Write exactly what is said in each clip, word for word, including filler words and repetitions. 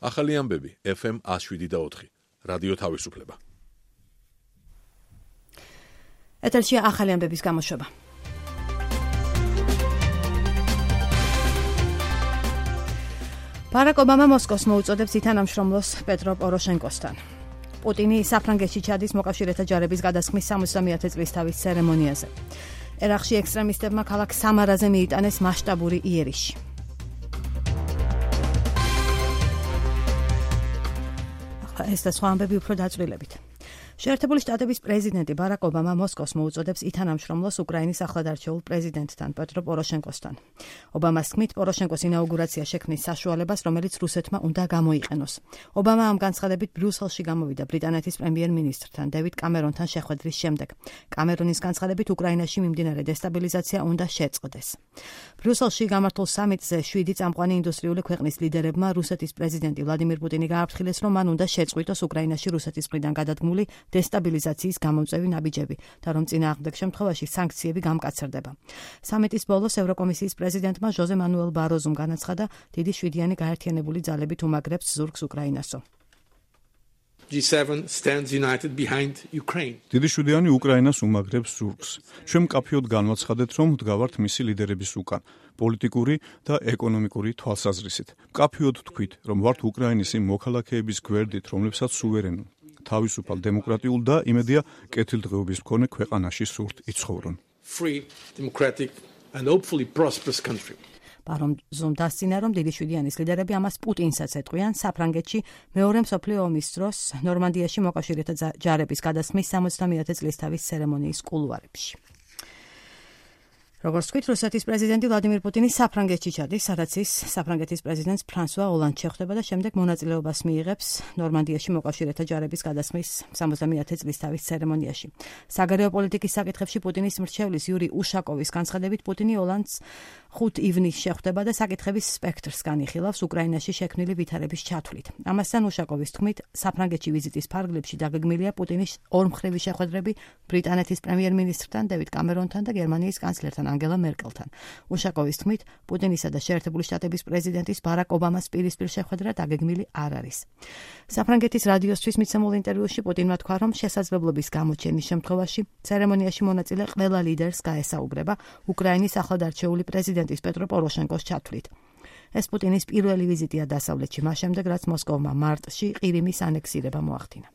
ახალი ამბები ეფ ემ one oh seven და four რადიო თავისუფლება. ეთერში ახალი ამბების გამოშვება. ბარაკ ობამა მოსკოვს მოუწოდებს ითანამშრომლოს პეტრო პოროშენკოსთან. პუტინი საფრანგეთში ჩადის მოკავშირეთა ჯარების გადასხმის სამოცდამეათე წლისთავის ცერემონიაზე. ერაყში ექსტრემისტებმა ქალაქ სამარაზე მიიტანეს მასშტაბური იერიში. ეს და სხვა ამბები უფრო დაწვრილებით. შეერთებული შტატების პრეზიდენტი ბარაკ ობამა მოსკოვს მოუწოდებს ითანამშრომლოს უკრაინის ახლადარჩეულ პრეზიდენტთან პეტრო პოროშენკოსთან. ობამას თქმით, პოროშენკოს ინაუგურაცია შექმნის საშუალებას, რომელიც რუსეთმა უნდა გამოიყენოს. ობამა ამ განცხადებით ბრიუსელში გამოვიდა ბრიტანეთის პრემიერ-მინისტრთან დევიდ კამერონთან შეხვედრის შემდეგ. კამერონის განცხადებით უკრაინაში მიმდინარე დესტაბილიზაცია უნდა შეწყდეს. ბრიუსელში გამართულ სამიტზე შვიდი წამყვანი ინდუსტრიული ქვეყნის ლიდერებმა რუსეთის პრეზიდენტი ვლადიმირ პუტინი გააფრთხილეს, რომ მან უნდა შეწყვიტოს უკრაინაში რუსეთის მხრიდან გადადგმული დესტაბილიზაციის გამომწვევი ნაბიჯები და რომ წინააღმდეგ შემთხვევაში სანქციები გამკაცრდება. სამიტის ბოლოს ევროკომისიის პრეზიდენტმა ჟოზე მანუელ ბაროზუმ განაცხადა, დიდი შვიდიანი გაერთიანებული ძალებით უმაგრებს ზურგს უკრაინასო. G seven stands united behind Ukraine. დიდი შვიდიანი უკრაინას უმაგრებს ზურგს. ჩვენ მკაფიოდ განვაცხადეთ, რომ ვდგავართ მისი ლიდერების უკან, პოლიტიკური და ეკონომიკური თვალსაზრისით. მკაფიოდ ვთქვით, რომ ვართ უკრაინის იმ მოქალაქეების გვერდით, რომლებსაც სუვერენულ, თავისუფალ, დემოკრატიულ და იმედია კეთილდღეობის მქონე ქვეყანაში სურთ იცხოვრონ. Free, democratic and hopefully prosperous country. ბაროზუმ დასცინა, რომ დიდი შვიდიანის ლიდერები ამას პუტინსაც ეტყვიან საფრანგეთში მეორე მსოფლიო ომის დროს ნორმანდიაში მოკავშირეთა ჯარების გადასხმის სამოცდამეათე წლისთავის ცერემონიის კულუარებში. როგორც ვთქვით, რუსეთის პრეზიდენტი ვლადიმირ პუტინი საფრანგეთში ჩადის, სადაც ის საფრანგეთის პრეზიდენტს ფრანსუა ოლანდს შეხვდება და შემდეგ მონაწილეობას მიიღებს ნორმანდიაში მოკავშირეთა ჯარების გადასხმის სამოცდამეათე წლისთავის ცერემონიაში. საგარეო პოლიტიკის საკითხებში პუტინის მრჩევლის იური უშაკოვის განცხადებით, პუტინი ოლანდს ხუთი ივნისს შეხვდება და საკითხების სპექტრს განიხილავს უკრაინაში შექმნილი ვითარების ჩათვლით. ამასთან უშაკოვის თქმით, საფრანგეთში ვიზიტის ფარგლებში დაგეგმილია პუტინის ორმხრივი შეხვედრები ბრიტანეთის პრემიერ-მინისტრთან დევიდ კამერონთან და გერმანიის კანცლერთან ანგელა მერკელთან. უშაკოვის თქმით, პუტინისა და შეერთებული შტატების პრეზიდენტის ბარაკ ობამას პირისპირ შეხვედრა დაგეგმილი არ არის. საფრანგეთის რადიოსთვის მიცემულ ინტერვიუში პუტინმა თქვა, რომ შესაძლებლობის გამოჩენის შემთხვევაში ცერემონიაში მონაწილე ყველა ლიდერს გაესაუბრება უკრაინის ახლადარჩეული პრეზიდენტის პეტრო პოროშენკოს ჩათვლით. ეს პუტინის პირველი ვიზიტია დასავლეთში, მას შემდეგ რაც მოსკოვმა მარტში ყირიმის ანექსირება მოახდინა.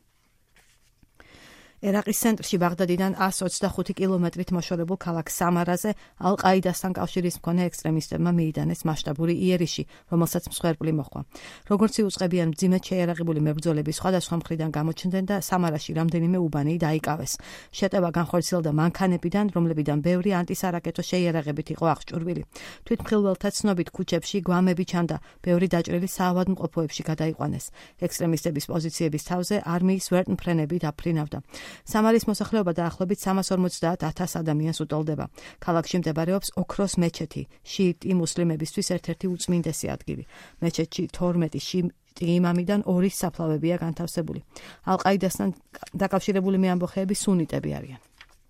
ერაყის ცენტრში ბაღდადიდან one hundred twenty-five კილომეტრით მოშორებულ ქალაქ სამარაზე ალ-ყაიდასთან კავშირის მქონე ექსტრემისტებმა მიიტანეს მასშტაბური იერიში, რომელსაც მსხვერპლი მოჰყვა. როგორც იუწყებიან მძიმედ შეიარაღებული მებრძოლები სხვადასხვა მხრიდან გამოჩნდნენ და სამარაში რამდენიმე უბანი დაიკავეს. შეტევა განხორციელდა მანქანებიდან, რომლებიდან ბევრი ანტისარაკეტო შეიარაღებით იყო აღჭურვილი. თვითმხილველთა ცნობით ქუჩებში გვამები ჩანდა, ბევრი დაჭრილი საავადმყოფოებში გადაიყვანეს. ექსტრემისტების პოზიციების თავზე არმიის ვერტმფრენები დაფრინავდა. სამარის მოსახლეობა დაახლოებით სამას ორმოცდაათ ათას ადამიანს უტოლდება. ქალაქში მდებარეობს ოქროს მეჩეთი, შიიტი მუსლიმებისთვის ერთ-ერთი უწმინდესი ადგილი. მეჩეთში თორმეტი შიიტი იმამიდან ორი საფლავებია განთავსებული. ალ-ყაიდასთან დაკავშირებული მეამბოხეები სუნიტები არიან.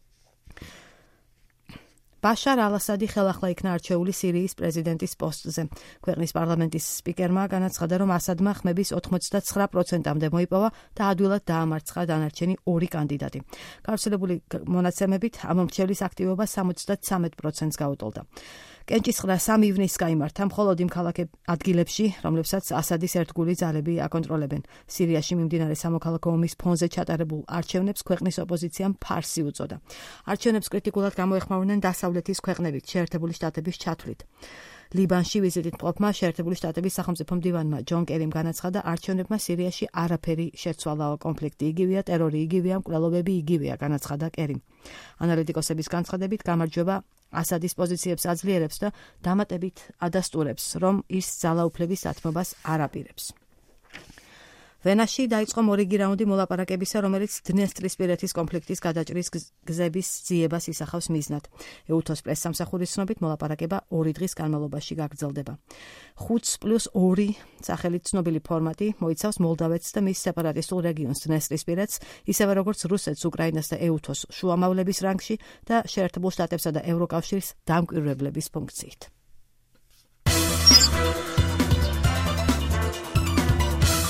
ბაშარ ალ-ასადი ხელახლა იქნა არჩეული სირიის პრეზიდენტის პოსტზე. ქვეყნის პარლამენტის სპიკერმა განაცხადა, რომ ასადმა ხმების ოცდათხმეტ პროცენტამდე მოიპოვა და ადვილად დაამარცხა დანარჩენი ორი კანდიდატი. გავრცელებული მონაცემებით ამ მრჩევლის აქტივობა სამოცდათრამეტ პროცენტს გაუტოლდა. კენჭისყრა სამი ივნისს გაიმართა მხოლოდ იმ ქალაქ ადგილებში, რომლებსაც ასადის ერთგული ძალები აკონტროლებენ. სირიაში მიმდინარე სამოქალაქო ომის ფონზე ჩატარებულ არჩევნებს ქვეყნის ოპოზიციამ ფარსი უწოდა. არჩევნებს კრიტიკულად გამოეხმაურნენ დასავლეთის ქვეყნებით, შეერთებული შტატების ჩათვლით. ლიბანში ვიზიტით მყოფმა შეერთებული შტატების სახელმწიფო მდივანმა ჯონ კერიმ განაცხადა, არჩევნებმა სირიაში არაფერი შეცვალა, კონფლიქტი იგივეა, ტერორი იგივეა, მკვლელობები იგივეა, განაცხადა კერიმ. ანალიტიკოსების განცხადებით, გამარჯვება ასადის პოზიციებს აძლიერებს და დამატებით ადასტურებს, რომ ის ძალაუფლების დათმობას არ აპირებს. ვენაში დაიწყო მორიგი რაუნდი მოლაპარაკებისა, რომელიც დნესტრისპირეთის კონფლიქტის გადაჭრის გზების ძიებას ისახავს მიზნად. ეუთოს პრესსამსახურის ცნობით მოლაპარაკება ორი დღის განმავლობაში გაგრძელდება. ხუთს პლუს ორი სახელით ცნობილი ფორმატი მოიცავს მოლდავეთს და მის სეპარატისტულ რეგიონს დნესტრისპირეთს, ისევე როგორც რუსეთს, უკრაინას და ეუთოს შუამავლების რანგში და შეერთებულ შტატებსა და ევროკავშირის დამკვირვებლების ფუნქციით.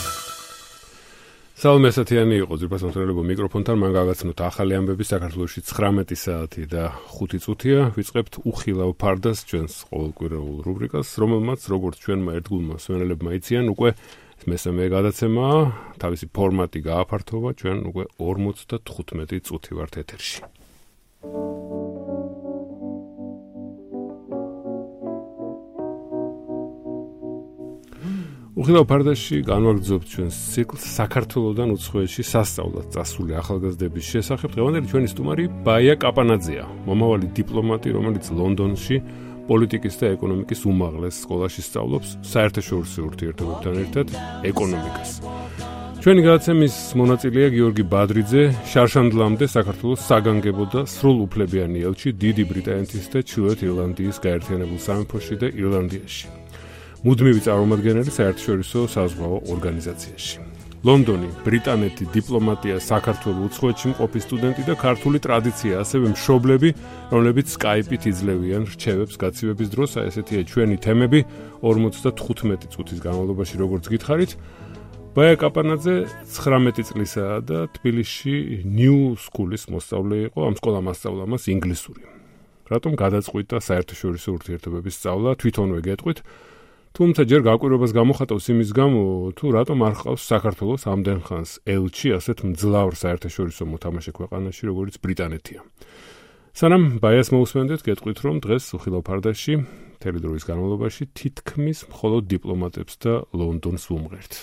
სალომე ასათიანი იყო ძირფას მომხმარებელ მიკროფონთან, მან გავაცნოთ ახალი ამბები საქართველოში ცხრამეტი საათი და ხუთი წუთია. ვიწყებთ უხილავ ფარდას, ჩვენს ყოველკვირეულ რუბრიკას, რომელმაც როგორც ჩვენმა ერთგულმა მსმენელებმა იციან, უკვე მესამე გადაცემაა, თავისი ფორმატი გააფართოვა, ჩვენ უკვე ორმოცდათხუთმეტი წუთი ვართ ეთერში. უხილავ ფარდაში განვაგრძობთ ჩვენს ციკლს საქართველოსთან უცხოეთში სასწაულად წასული ახალგაზრდების შესახებ. დღევანდელი ჩვენი სტუმარი ბაია კაპანაძეა, მომავალი დიპლომატი, რომელიც ლონდონში პოლიტიკის და ეკონომიკის უმაღლეს სკოლაში სწავლობს საერთაშორისო ურთიერთობებთან ერთად ეკონომიკას. ჩვენი გადაცემის მონაწილეა გიორგი ბადრიძე, შარშანდლამდე საქართველოს საგანგებო და სრულუფლებიანი ელჩი დიდი ბრიტანეთის და ჩრდილოეთ ირლანდიის გაერთიანებულ სამეფოში და ირლანდიაში. მუდმივი წარმომადგენელი საერთაშორისო საზღვაო ორგანიზაციაში. ლონდონი, ბრიტანეთი, დიპლომატია, საქართველოს უცხოეთში მყოფი სტუდენტი და ქართული ტრადიცია, ასევე მშობლები, რომლებიც Skype-ით იძლევიან რჩევებს გაცივების დროს, ესეთია ჩვენი თემები ორმოცდათხუთმეტი წუთის განმავლობაში, როგორც გითხარით. ბაია კაპანაძე ცხრამეტი წლისაა და თბილისში New School-ის მოსწავლე იყო, ამ სკოლამ ასწავლა მას ინგლისური. რატომ გადაწყვიტა საერთაშორისო ურთიერთობების სწავლა, თვითონვე გეტყვით. თუმცა ჯერ გაკვირვებას გამოხატავს იმის გამო, თუ რატომ არ ჰყავს საქართველოს ამდენ ხანს ელჩი ასეთ მძლავრ საერთაშორისო მოთამაშე ქვეყანაში, როგორც ბრიტანეთია. სანამ ბაიას მოусმენდეთ, გეტყვით, რომ დღეს უხილავ ფარდაში მთელი დროის განმავლობაში თითქმის მხოლოდ დიპლომატებს და ლონდონს ვუმღერთ.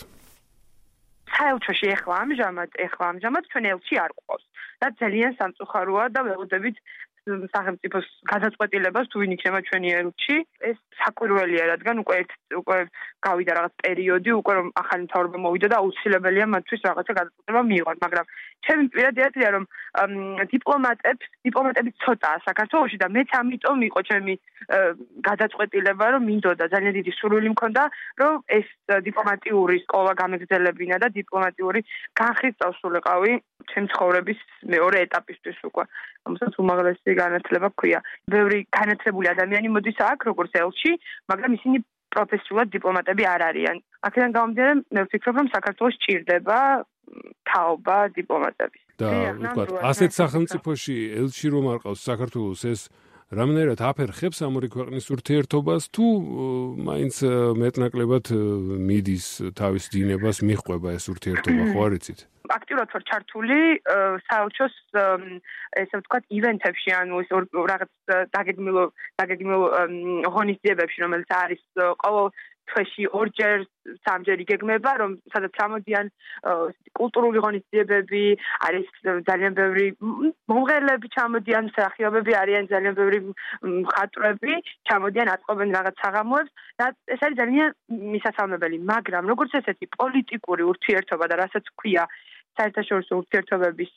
საელჩოში ეხლა ამჟამად, ეხლა ამჟამად ჩვენ ელჩი არ გვყავს. და ძალიან სამწუხაროა და ველოდებით სახელმწიფოს გადაწყვეტილებას თუ ვინ იქნება ჩვენი ელჩი, ეს საკვირველია, რადგან უკვე უკვე გავიდა რაღაც პერიოდი, უკვე რომ ახალი მთავრობა მოვიდა და აუცილებელია მათთვის რაღაცა გადაწყვეტილება მიიღონ, მაგრამ ჩემი პირადი აზრია, რომ დიპლომატებს, დიპლომატები ცოტაა საქართველოში და მეც ამიტომ იყო ჩემი გადაწყვეტილება, რომ მინდოდა ძალიან დიდი სურვილი მქონდა, რომ ეს დიპლომატიური სკოლა გამეგრძელებინა და დიპლომატიური განხრით წავსულიყავი ჩემი ცხოვრების მეორე ეტაპისთვის უკვე. რომელსაც უმაღლესი განათლება ჰქვია. ბევრი განათლებული ადამიანი მოდის აქ, როგორც ელჩი, მაგრამ ისინი პროფესიულად დიპლომატები არ არიან. აქედან გამომდინარე, მე ვფიქრობ, რომ საქართველოს ჭირდება თაობა დიპლომატების. და ვთქვათ, ასეთ სახელმწიფოში ელჩი რომ არ ყავს საქართველოს, ეს რამდენად აფერხებს ამ ორი ქვეყნის ურთიერთობას, თუ მაინც მეტნაკლებად მიდის თავის დინებას მიჰყვება ეს ურთიერთობა, ხო არ იცით? აქტიურად ვარ ჩართული საელჩოს ესე ვთქვათ ივენთებში, ანუ ეს რაღაც დაგეგმილ დაგეგმილ ღონისძიებებში, რომელიც არის ყოველ თვეში ორჯერ სამჯერ იგეგმება, რომ სადაც ჩამოდიან კულტურული ღონისძიებები, არის ძალიან ბევრი მომღერლები ჩამოდიან, მსახიობები არიან ძალიან ბევრი მხატვრები, ჩამოდიან აწყობენ რაღაც საღამოებს და ეს არის ძალიან მისასალმებელი, მაგრამ როგორც ესეთი პოლიტიკური ურთიერთობა და რასაც ქვია საერთაშორისო ურთიერთობების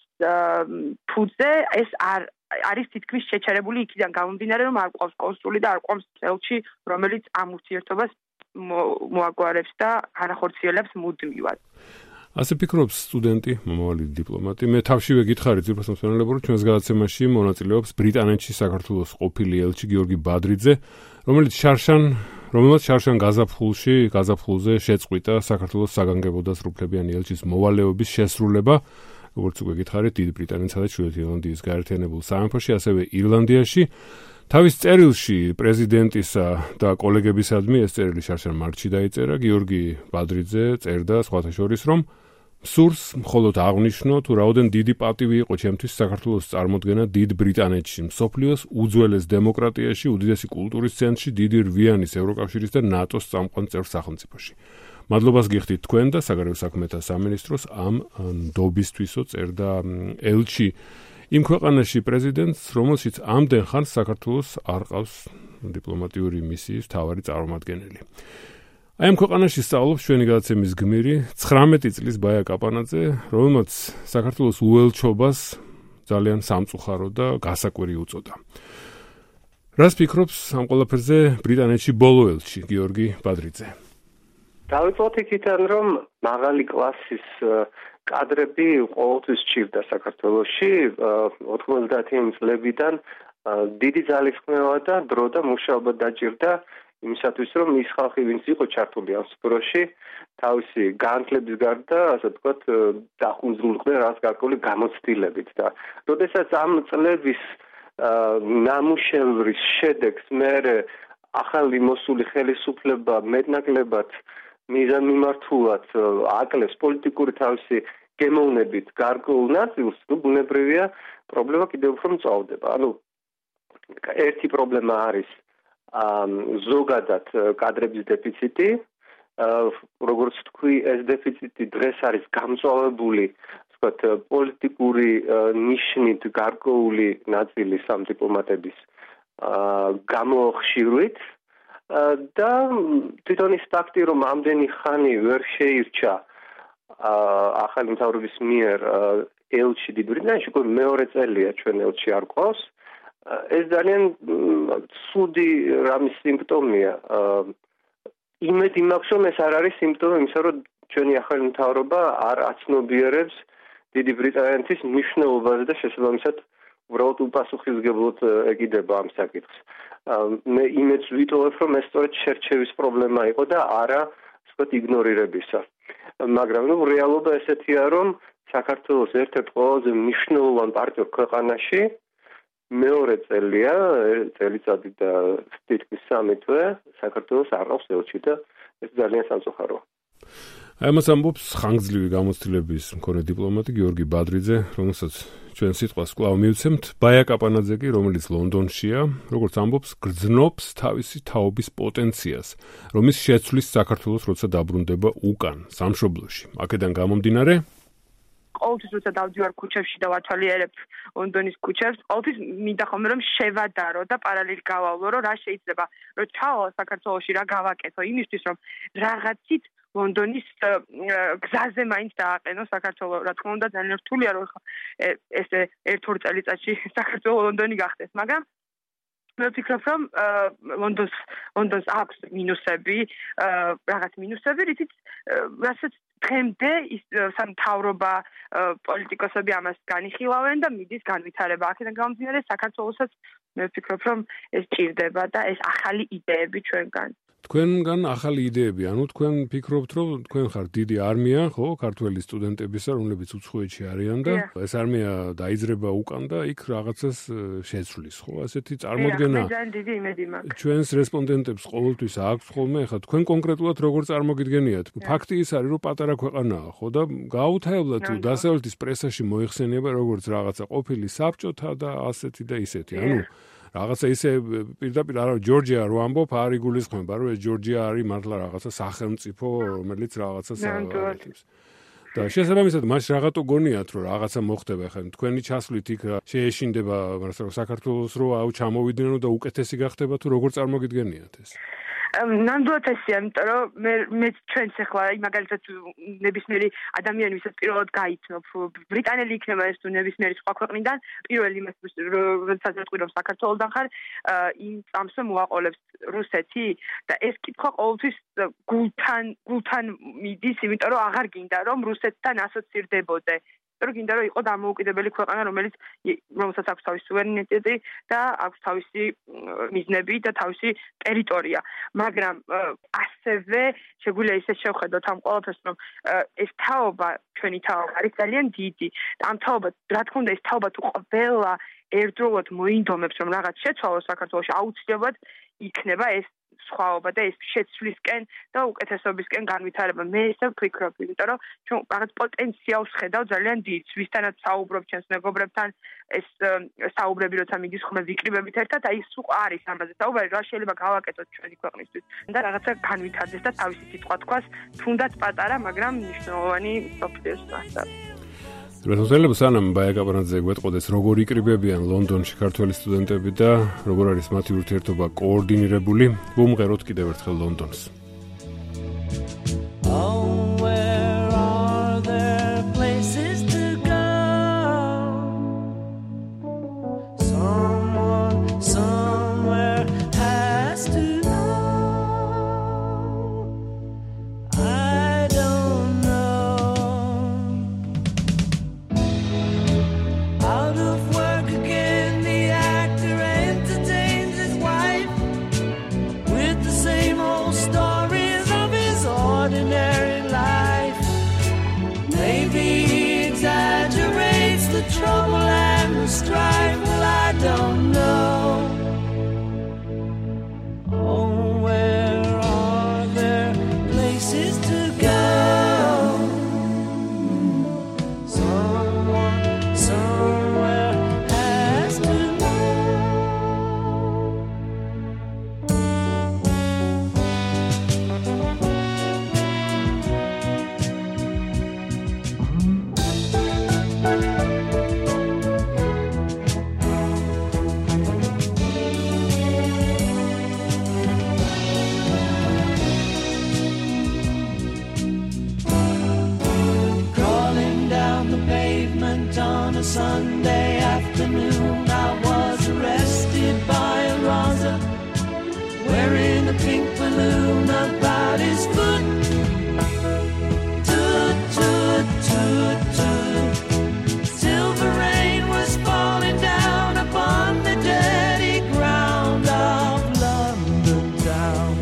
ფუძე, ეს არ არის თითქმის შეჩერებული იქიდან გამომდინარე, რომ არ ყავს კონსული და არ ყავს ელჩი, რომელიც ამ ურთიერთობას მოაგვარებს და განახორციელებს მუდმივად. ასე ფიქრობს სტუდენტი, მომავალი დიპლომატი. მე თავშივე გითხარით, ძირფას მოსმენელებო, რომ ჩვენს გადაცემაში მონაწილეობს ბრიტანეთში საქართველოს ყოფილი ელჩი გიორგი ბადრიძე, რომელიც შარშან რომელმაც შარშან გაზაფხულში, გაზაფხულზე შეწყვიტა საქართველოს საგანგებო და სრულუფლებიანი ელჩის მოვალეობის შესრულება, როგორც უკვე გითხარით, დიდ ბრიტანეთსა და ჩრდილოეთ ირლანდიის გაერთიანებულ სამეფოში, ასევე ირლანდიაში. თავის წერილში პრეზიდენტისა და კოლეგებისადმი ეს წერილი შარშან მარტში დაიწერა, გიორგი ბადრიძე წერდა სხვათა შორის, რომ სურს მხოლოდ აღნიშნო, თუ რაოდენ დიდი პატივი იყო ჩემთვის საქართველოს წარმოდგენა დიდ ბრიტანეთში, მსოფლიოს უძველეს დემოკრატიაში, უდიდესი კულტურის ცენტრში, დიდი რვიანის ევროკავშირის და ნატოს წამყვან წევრ სახელმწიფოში. მადლობას გიხდით თქვენ და საგარეო საქმეთა სამინისტროს ამ ნდობისთვისო წერდა ელჩი იმ ქვეყანაში პრეზიდენტს, რომელშიც ამდენ ხანს საქართველოს არ ყავს დიპლომატიური მისიის მთავარი წარმომადგენელი. აი ამ ქვეყანაში სწავლობს ჩვენი გადაცემის გმირი ცხრამეტი წლის ბაია კაპანაძე, რომელმაც საქართველოს უელჩობას ძალიან სამწუხარო და გასაკვირი უწოდა. რას ფიქრობს ამ ყველაფერზე ბრიტანეთში ბოლო ელჩი გიორგი ბადრიძე? დავიწყოთ იქიდან, რომ მაღალი კლასის კადრები ყოველთვის ჭირდა საქართველოში ოთხმოცდაათი წლებიდან დიდი ძალისხმევა და დრო და მუშაობა დაჭირდა იმისათვის რომ ის ხალხი ვინც იყო ჩართული ამ სპოროში თავისი განათლების გარდა ასე ვთქვათ დახუნძრულდნენ რაღაც გარკვეული გამოცდილებით და როდესაც ამ წლების ნამუშევრის შედეგს მე ახალი მოსული ხელისუფლება მეტნაკლებად მიზანმიმართულად აკლებს პოლიტიკური თავისი გემოვნებით გარკვეულ ნაწილს, ну, ბუნებრივია, პრობლემა კიდევ უფრო მწვავდება. ანუ ერთი პრობლემა არის ზოგადად კადრების დეფიციტი, როგორც თქვი, ეს დეფიციტი დღეს არის გამწვავებული, ვთქვათ, პოლიტიკური ნიშნით გარკვეული ნაწილი სამდიპლომატების გამოხშირვით და თვითონ ის ფაქტი, რომ ამდენი ხანი ვერ შეირჩა ახალი მთავრობის მიერ ელჩი დიდ ბრიტანეთში, უკვე მეორე წელია ჩვენ ელჩი არ ყავს. ეს ძალიან ცუდი რამის სიმპტომია. იმედი მაქვს, რომ ეს არ არის სიმპტომი იმისა, რომ ჩვენი ახალი მთავრობა არ აცნობიერებს დიდი ბრიტანეთის მნიშვნელობაზე და შესაბამისად უბრალოდ უპასუხისმგებლოდ ეკიდება ამ საკითხს. მე იმედს ვიტოვებ, რომ ეს სწორედ შერჩევის პრობლემა იყო და არა, ვთქვათ, იგნორირებისა. მაგრამ ნუ რეალობა ესეთია, რომ საქართველოს ერთ-ერთ ყველაზე მნიშვნელოვან პარტნიორ ქვეყანაში მეორე წელია, წელიწადი და თითქმის სამი თვე საქართველოს არ ყავს ელჩი და ეს ძალიან სამწუხაროა. აი ამას ამბობს ხანგრძლივი გამოცდილების მქონე დიპლომატი გიორგი ბადრიძე, რომელსაც ჩვენ სიტყვას კვლავ მივცემთ, ბაია კაპანაძე კი, რომელიც ლონდონშია, როგორც ამბობს, გრძნობს თავისი თაობის პოტენციალს, რომ ის შეცვლის საქართველოს, როცა დაბრუნდება უკან, სამშობლოში. აქედან გამომდინარე, ყოველთვის როცა დავდივარ ქუჩებში და ვათვალიერებ ლონდონის ქუჩებს, ყოველთვის მინდა ხოლმე რომ შევადარო და პარალელი გავალო, რომ რა შეიძლება, რომ ჩავალ საქართველოში რა გავაკეთო, იმისთვის რომ რაღაცით ლონდონის გზაზე მაინც დააყენო საქართველოს. რა თქმა უნდა, ძალიან რთულია რომ ეს ერთ-ორ წელიწადში საქართველოს ლონდონი გახდეს, მაგრამ მე ვფიქრობ, რომ ლონდონს ლონდონს აქვს მინუსები, რაღაც მინუსები, რითიც რასაც დღემდე ის სამთავრობა პოლიტიკოსები ამას განიხილავენ და მიდის განვითარება. აქედან გამომდინარე, საქართველოსაც მე ვფიქრობ, რომ ეს ჭირდება და ეს ახალი იდეები ჩვენგან. თქვენგან ახალი იდეები, ანუ თქვენ ფიქრობთ, რომ თქვენ ხართ დიდი არმია, ხო, ქართველი სტუდენტებისა, რომლებიც უცხოეთში არიან და ეს არმია დაიძრება უკან და იქ რაღაცას შეცვლის, ხო? ასეთი წარმოდგენა. დიდი იმედი მაქვს. ჩვენს რესპონდენტებს ყოველთვის აქვს ხოლმე, ხა თქვენ კონკრეტულად როგორ წარმოგიდგენიათ? ფაქტი ის არის, რომ პატარა ქვეყანაა, ხო და გაუთავებლად თუ დასავლეთის პრესაში მოიხსენიება როგორც რაღაცა ყოფილი საბჭოთა და ასეთი და ისეთი, ანუ რაღაცა ისე პირდაპირ არა ჯორჯია რო ამბობ, არ იგულისხმება, რომ ეს ჯორჯია არის მართლა რაღაცა სახელმწიფო, რომელიც რაღაცას აკეთებს. და შესაბამისად, მას რაღაცა გონიათ, რომ რაღაცა მოხდება, ხა თქვენი ჩასვლით იქ შეეშინდება, მაგრამ საქართველოს რო აუ ჩამოვიდნენ და უკეთესი გახდება თუ როგორ წარმოგიდგენიათ ეს? ნამდვილად ესეა, იმიტომ რომ მე მე ჩვენც ახლა მაგალითად ნებისმიერი ადამიანი ვისაც პირველად გაიცნობ, ბრიტანელი იქნება ეს თუ ნებისმიერი სხვა ქვეყნიდან, პირველი იმას როდესაც ვიტყვი რომ საქართველოსდან ხარ, იმ წამს მოაყოლებს რუსეთი და ეს კითხვა ყოველთვის გულთან გულთან მიდის, იმიტომ რომ აღარ გინდა რომ რუსეთთან ასოცირდებოდე. რომ გინდა რომ იყო დამოუკიდებელი ქვეყანა, რომელიც რომელსაც აქვს თავისი სუვერენიტეტი და აქვს თავისი მიზნები და თავისი ტერიტორია. მაგრამ ასევე შეგვიძლია ისე შევხედოთ ამ ყველაფერს, რომ ეს თაობა, ჩვენი თაობა არის ძალიან დიდი. ამ თაობა, რა თქმა უნდა, ეს თაობა თუ ყველა ერთდროულად მოინდომებს, რომ რაღაც შეცვალოს საქართველოში, აუცილებლად იქნება ეს სხვაობა და ეს შეცვლისკენ და უკეთესობისკენ განვითარება. მე ესე ვფიქრობ, იმიტომ რომ ჩვენ რაღაც პოტენციალს ხედავ ძალიან დიდს, ვისთანაც საუბრობ ჩვენს მეგობრებთან, ეს საუბრები როცა მიდის ხოლმე ვიკრიბებით ერთად, აი სულ არის ამაზე საუბარი, რა შეიძლება გავაკეთოთ ჩვენი ქვეყნისთვის და რაღაცა განვითარდეს და თავისი სიტყვა თქვას, თუნდაც პატარა, მაგრამ მნიშვნელოვანი სოფლიოს მასშტაბით. რესურსები სანამ ბაია კაპანაძე გვეტყოდეს როგორ იკრიბებიან ლონდონში ქართველი სტუდენტები და როგორ არის მათი ურთიერთობა კოორდინირებული, ვუმღეროთ კიდევ ერთხელ ლონდონს. The same strike, well, I don't know. Oh, where are there places to go? Someone, somewhere has to know. On a Sunday afternoon, I was arrested by a Raza wearing a pink balloon about his foot. Toot, toot, toot, toot. Silver rain was falling down upon the dirty ground of London town.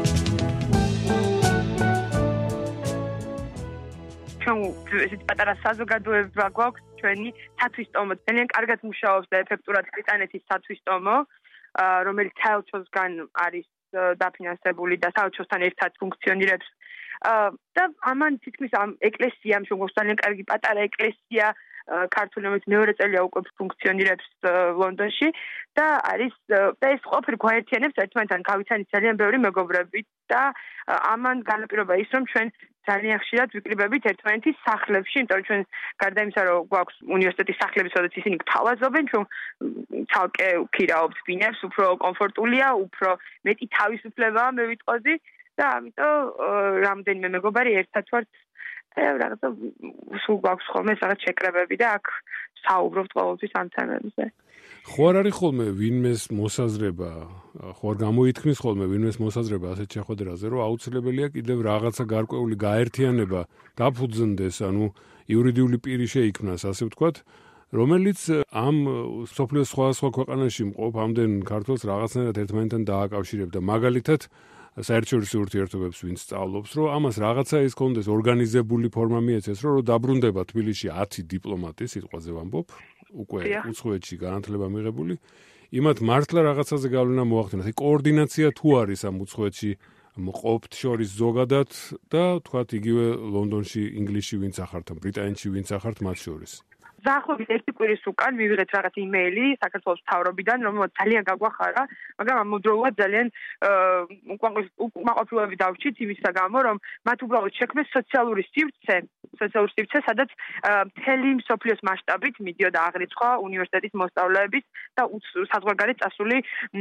ესეთი პატარა საზოგადოება გვაქვს ჩვენი სათვის ტომო ძალიან კარგად მუშაობს და ეფექტურად ბრიტანეთის სათვის ტომო რომელიც საელჩოსგან არის დაფინანსებული და საელჩოსთან ერთად ფუნქციონირებს და ამან თითქმის ამ ეკლესიამ შემოგვს ძალიან კარგი პატარა ეკლესია ქართული რომელიც მეორე წელია უკვე ფუნქციონირებს ლონდონში და არის და ეს ყოფილი გვაერთიანებს ერთმანეთთან გავიცანით ძალიან ბევრი მეგობრები და ამან განაპირობა ის რომ ჩვენ ძალიან ხშირად ვიკრიბებით ერთმანეთის სახლებში, იმიტომ რომ ჩვენ გარდა იმისა, რომ გვაქვს უნივერსიტეტის სახლები, სადაც ისინი გთავაზობენ, ჩვენ ცალკე ვქირაობთ ბინებს, უფრო კომფორტულია, უფრო მეტი თავისუფლებაა, მე ვიტყოდი და ამიტომ რამდენიმე მეგობარი ერთად ვართ და რაღაცა სულ გვაქვს ხოლმე რაღაც შეკრებები და აქ საუბრობთ ყოველთვის ამ თემებზე. ხო არ არის ხოლმე ვინმეს მოსაზრება, ხო არ გამოითქმის ხოლმე ვინმეს მოსაზრება ასეთ შეხვედრაზე, რომ აუცილებელია კიდევ რაღაცა გარკვეული გაერთიანება დაფუძნდეს, ანუ იურიდიული პირი შეიქმნას, ასე ვთქვათ, რომელიც ამ სოფლიოს სხვადასხვა ქვეყანაში მყოფ ამდენ ქართველს რაღაცნაირად ერთმანეთთან დააკავშირებდა. მაგალითად, საერთაშორისო ურთიერთობებს ვინც სწავლობს, რომ ამას რაღაცა ის კონდეს ორგანიზებული ფორმა მიეცეს, რომ დაბრუნდება თბილისში ათი დიპლომატი, სიტყვაზე ვამბობ, უკვე უცხოეთში განათლება მიღებული, იმათ მართლა რაღაცაზე გავლენა მოახდინათ. აი კოორდინაცია თუ არის ამ უცხოეთში მყოფთ შორის ზოგადად და თქვათ იგივე ლონდონში, ინგლისში ვინც ახართ, ბრიტანეთში ვინც ახართ მათ შორის. დაახლოებით ერთი კვირის უკან მივიღეთ რაღაც იმეილი საქართველოს მთავრობიდან, რომელიც ძალიან გაგვახარა, მაგრამ ამავდროულად ძალიან უკმაყოფილება დავჭით იმისა გამო, რომ მათ უბრალოდ შექმნეს სოციალური სივრცე, სოციალური სივრცე, სადაც მთელი მსოფლიოს მასშტაბით მიდიოდა აღრიცხვა უნივერსიტეტის მოსწავლეების და საზღვარგარეთ წასული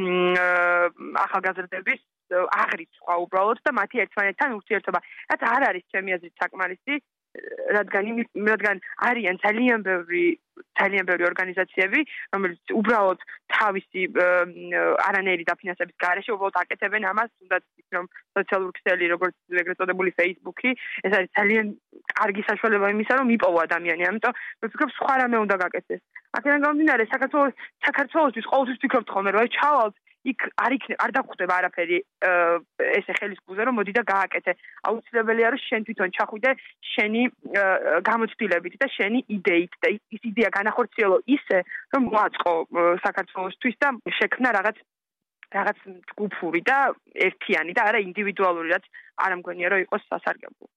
ახალგაზრდების აღრიცხვა უბრალოდ და მათი ერთმანეთთან ურთიერთობა. რაც არ არის ჩემი აზრით საკმარისი რადგან რადგან არიან ძალიან ბევრი ძალიან ბევრი ორგანიზაციები, რომელიც უბრალოდ თავისი არანაირი დაფინანსების გარეშე უბრალოდ აკეთებენ ამას, თუნდაც რომ სოციალური ქსელი, როგორც ეგრეთ წოდებული Facebook-ი, ეს არის ძალიან კარგი საშუალება იმისა, რომ იპოვა ადამიანი, ამიტომ ვფიქრობ, სხვა რამე უნდა გაკეთდეს. აქედან გამომდინარე, საქართველოს საქართველოსთვის ყოველთვის ვფიქრობთ ხოლმე, რომ ჩავალთ იქ არ იქნება, არ დაგხვდება არაფერი ესე ხელის გუზე, რომ მოდი და გააკეთე. აუცილებელია, რომ შენ თვითონ ჩახვიდე შენი გამოცდილებით და შენი იდეით და ის იდეა განახორციელო ისე, რომ მოაწყო საქართველოსთვის და შექმნა რაღაც რაღაც ჯგუფური და ერთიანი და არა ინდივიდუალური, რაც არ ამგონია, რომ იყოს სასარგებლო.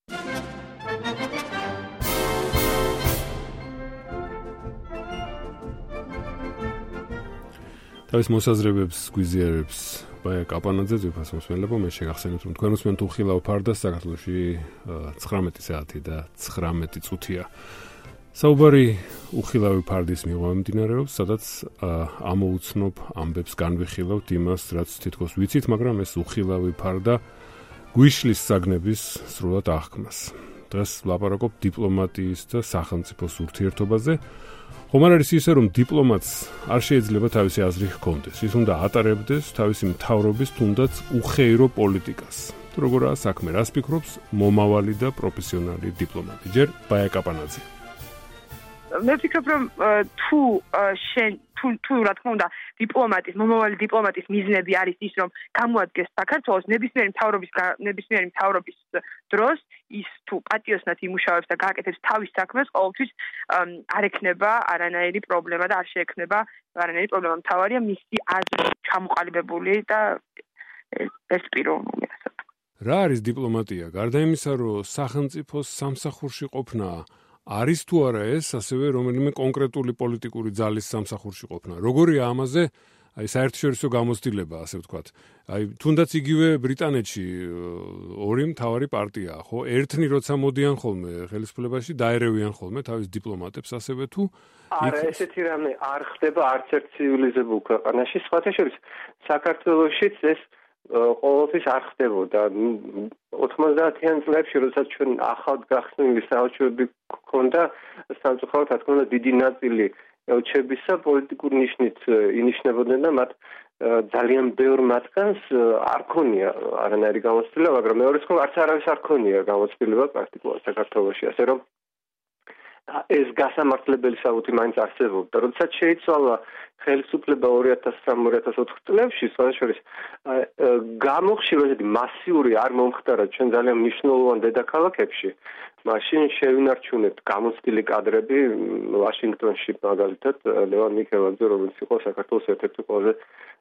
თავის მოსაზრებებს გვიზიარებს ბაია კაპანაძე, ძვირფას მოსმენელებო, მე შეგახსენებთ, რომ თქვენ უსმენთ უხილავ ფარდას, საქართველოში ცხრამეტი საათი და ცხრამეტი წუთია. საუბარი უხილავი ფარდის მიღმა მიმდინარეობს, სადაც ამოუცნობ ამბებს განვიხილავთ იმას, რაც თითქოს ვიცით, მაგრამ ეს უხილავი ფარდა გვიშლის საგნების სრულად აღქმას. დღეს ვლაპარაკობ დიპლომატიის და სახელმწიფოს ურთიერთობაზე. ხომ არ არის ისე, რომ დიპლომატს არ შეიძლება თავისი აზრი ჰქონდეს. ის უნდა ატარებდეს თავისი მთავრობის თუნდაც უხეირო პოლიტიკას. თუ როგორაა საქმე, რას ფიქრობს მომავალი და პროფესიონალი დიპლომატი? ჯერ ბაია კაპანაძე. მე ვფიქრობ, რომ თუ შენ თუ თუ რა თქმა უნდა დიპლომატის, მომავალი დიპლომატის მიზნები არის ის, რომ გამოადგეს საქართველოს ნებისმიერი მთავრობის ნებისმიერი მთავრობის დროს, ის თუ პატიოსნად იმუშავებს და გააკეთებს თავის საქმეს, ყოველთვის არ ექნება არანაირი პრობლემა და არ შეექმნება არანაირი პრობლემა. მთავარია მისი აზრი ჩამოყალიბებული და ეს პიროვნული ასე. რა არის დიპლომატია? გარდა იმისა, რომ სახელმწიფოს სამსახურში ყოფნა არის თუ არა ეს, ასევე რომელიმე კონკრეტული პოლიტიკური ძალის სამსახურში ყოფნა. როგორია ამაზე აი საერთაშორისო გამოცდილება, ასე ვთქვათ. აი თუნდაც იგივე ბრიტანეთში ორი მთავარი პარტიაა, ხო? ერთნი როცა მოდიან ხოლმე ხელისუფლებაში, დაერევიან ხოლმე თავის დიპლომატებს, ასევე თუ არა, ესეთი რამე არ ხდება არც ერთ ცივილიზებულ ქვეყანაში, სხვათა შორის საქართველოშიც ეს ყოველთვის არ ხდებოდა. ოცდაათიან წლებში, როდესაც ჩვენ ახალ გახსნილი საელჩოები ჰქონდა, სამწუხაროდ, რა თქმა უნდა, დიდი ნაწილი ელჩებისა პოლიტიკური ნიშნით ინიშნებოდნენ და მათ ძალიან ბევრ მათგანს არ ქონია არანაირი გამოცდილება, მაგრამ მეორეც მხრივ არც არავის არ ქონია გამოცდილება პრაქტიკულად საქართველოში, ასე რომ ეს გასამართლებელი საბუთი მაინც არსებობდა. როდესაც შეიცვალა ხელისუფლება ორი ათას სამი ორი ათას ოთხ წლებში, სხვადასხვა გამოხშირა ესეთი მასიური არ მომხდარა ჩვენ ძალიან მნიშვნელოვან დედაქალაქებში. მაშინ შევინარჩუნეთ გამოცდილი კადრები ვაშინგტონში, მაგალითად, ლევან მიქელაძე, რომელიც იყო საქართველოს ერთ-ერთი ყველაზე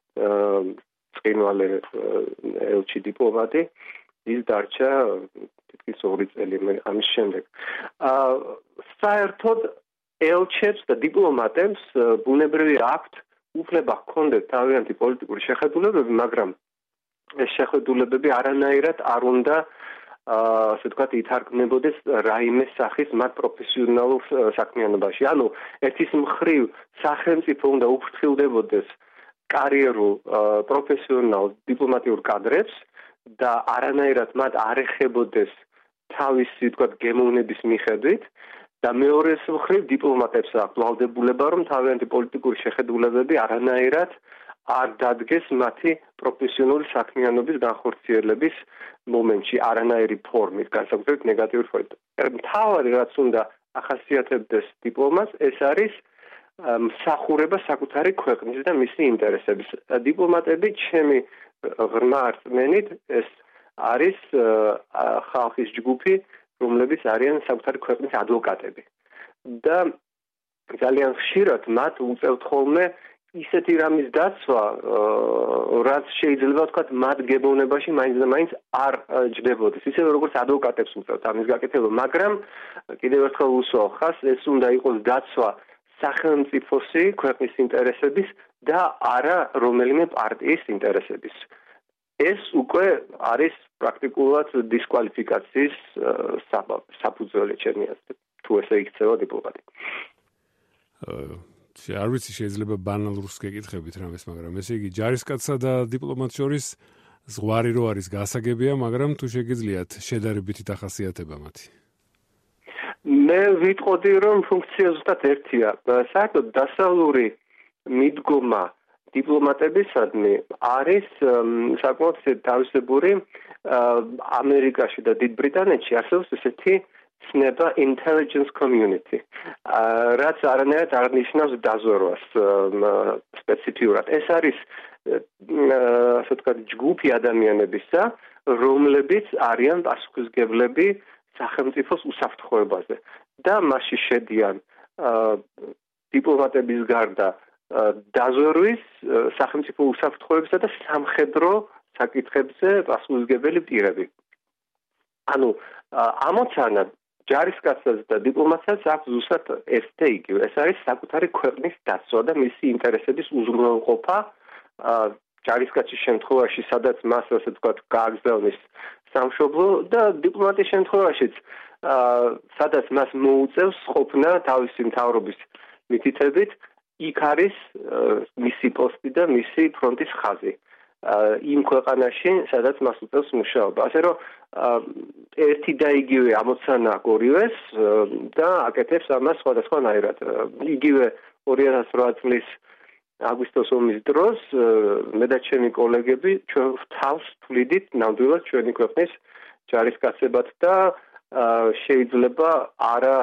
ბრწყინვალე ელჩი დიპლომატი, ის დარჩა თითქმის ორი წელი ამის შემდეგ. საერთოდ ელჩებს და დიპლომატებს ბუნებრივი აქვთ უფლება ჰქონდეთ თავიანთი პოლიტიკური შეხედულებები, მაგრამ ეს შეხედულებები არანაირად არ უნდა ასე ვთქვათ ითარგმნებოდეს რაიმე სახის მათ პროფესიონალურ საქმიანობაში. ანუ ერთის მხრივ სახელმწიფო უნდა უფრთხილდებოდეს კარიერულ პროფესიონალ დიპლომატიურ კადრებს და არანაირად მათ არ ეხებოდეს თავისი ვთქვათ გემოვნების მიხედვით და მეორეს მხრივ დიპლომატებს აქვს ვალდებულება, რომ თავიანთი პოლიტიკური შეხედულებები არანაირად არ დადგეს მათი პროფესიონალური საქმიანობის განხორციელების მომენტში არანაირი ფორმით, განსაკუთრებით ნეგატიური ფორმით. მთავარი რაც უნდა ახასიათებდეს დიპლომატს, ეს არის მსახურება საკუთარი ქვეყნის და მისი ინტერესების. დიპლომატები ჩემი ღრმა რწმენით ეს არის ხალხის ჯგუფი, რომლებიც არიან საკუთარი ქვეყნის ადვოკატები. და ძალიან ხშირად მათ უწევთ ხოლმე ისეთი რამის დაცვა, რაც შეიძლება ვთქვათ მათ გებოვნებაში მაინც და მაინც არ ჯდებოდეს. ისევე როგორც ადვოკატებს უწევთ ამის გაკეთება, მაგრამ კიდევ ერთხელ უსვავ ხაზს, ეს უნდა იყოს დაცვა სახელმწიფოსი, ქვეყნის ინტერესების და არა რომელიმე პარტიის ინტერესების. ეს უკვე არის პრაქტიკულად დისკვალიფიკაციის საფუძველი ჩემი აზრით, თუ ესე იქცევა დიპლომატი. არ ვიცი შეიძლება ბანალურს გეკითხებით რამეს, მაგრამ ესე იგი ჯარისკაცსა და დიპლომატს შორის ზღვარი რო არის გასაგებია, მაგრამ თუ შეგიძლიათ შედარებითი დახასიათება მათი. მე ვიტყოდი, რომ ფუნქცია ზუსტად ერთია. საერთოდ დასავლური მიდგომა დიპლომატებისადმი არის საკმაოდ თავისებური. ამერიკაში და დიდ ბრიტანეთში არსებობს ესეთი ცნება intelligence community, რაც არანაირად არ ნიშნავს დაზვერვას სპეციფიურად. ეს არის ასე ვთქვათ ჯგუფი ადამიანებისა, რომლებიც არიან პასუხისმგებლები სახელმწიფოს უსაფრთხოებაზე და მასში შედიან დიპლომატების გარდა დაზვერვის, სახელმწიფო უსაფრთხოებისა და სამხედრო საკითხებზე პასუხისმგებელი პირები. ანუ ამოცანა ჯარისკაცსაც და დიპლომატსაც აქვს ზუსტად ერთე იგივე. ეს არის საკუთარი ქვეყნის დაცვა და მისი ინტერესების უზრუნველყოფა ჯარისკაცის შემთხვევაში, სადაც მას ასე ვთქვათ გააგზავნის სამშობლო და დიპლომატის შემთხვევაშიც, სადაც მას მოუწევს ყოფნა თავისი მთავრობის მითითებით, იქ არის მისი პოსტი და მისი ფრონტის ხაზი. იმ ქვეყანაში, სადაც მას უწევს მუშაობა. ასე რომ ერთი და იგივე ამოცანა ორივეს და აკეთებს ამას სხვადასხვანაირად. იგივე ორი ათას რვა წლის აგვისტოს ომის დროს მე და ჩემი კოლეგები ჩვენ თავს თვლიდით ნამდვილად ჩვენი ქვეყნის ჯარისკაცებად და შეიძლება არა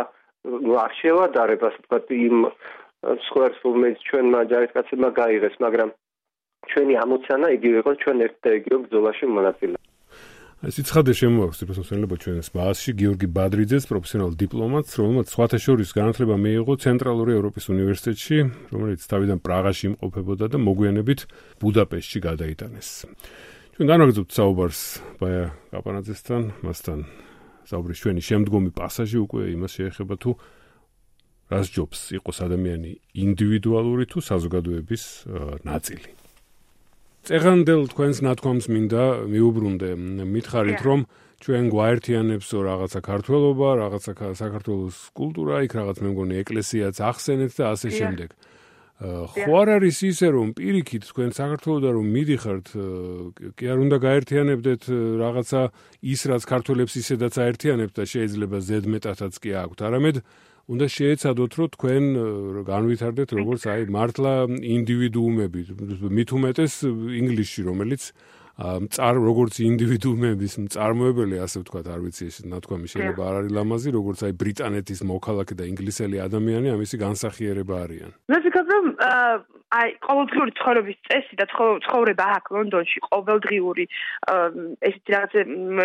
ნუ არ შევადარებ, ასე ვთქვათ, იმ სხვერს, რომელიც ჩვენმა ჯარისკაცებმა გაიღეს, მაგრამ ჩვენი ამოცანა იგივე იყო, ჩვენ ერთ და იგივე ბრძოლაში მონაწილე. ეს ცხადე შემოაქვს პროფესიონალობა ჩვენს ბაზაში გიორგი ბადრიძეს, პროფესიონალ დიპლომატს, რომელმაც სხვათა შორის განათლება მიიღო ცენტრალური ევროპის უნივერსიტეტში, რომელიც თავიდან პრაღაში იმყოფებოდა და მოგვიანებით ბუდაპეშტში გადაიტანეს. ჩვენ განვაგრძობთ საუბარს ბაია კაპანაძესთან, მასთან საუბრის ჩვენი შემდგომი პასაჟი უკვე იმას შეეხება თუ რას ჯობს იყოს ადამიანი ინდივიდუალური თუ საზოგადოების ნაწილი. წეღანდელ თქვენს ნათქვამს მინდა მიუბრუნდე, მითხარით რომ ჩვენ გვაერთიანებსო რაღაცა ქართველობა, რაღაცა საქართველოს კულტურა, იქ რაღაც მე მგონი ეკლესიაც ახსენეთ და ასე შემდეგ. ხო არ არის ისე რომ პირიქით თქვენ საქართველოსთან რომ მიდიხართ, კი არ უნდა გაერთიანებდეთ რაღაცა ის რაც ქართველებს ისედაც აერთიანებთ და შეიძლება ზედმეტადაც კი აქვთ, არამედ უნდა შეეცადოთ რომ თქვენ განვითარდეთ როგორც აი მართლა ინდივიდუუმები, მით უმეტეს ინგლისში, რომელიც წარ როგორც ინდივიდუუმების მწარმოებელი, ასე ვთქვათ, არ ვიცი ეს ნათქვამი შეიძლება არ არის ლამაზი, როგორც აი ბრიტანეთის მოქალაქე და ინგლისელი ადამიანი ამისი განსახიერება არიან. მე ვფიქრობ რომ აი ყოველდღიური ცხოვრების წესი და ცხოვრება აქ ლონდონში ყოველდღიური ესეთი რაღაცა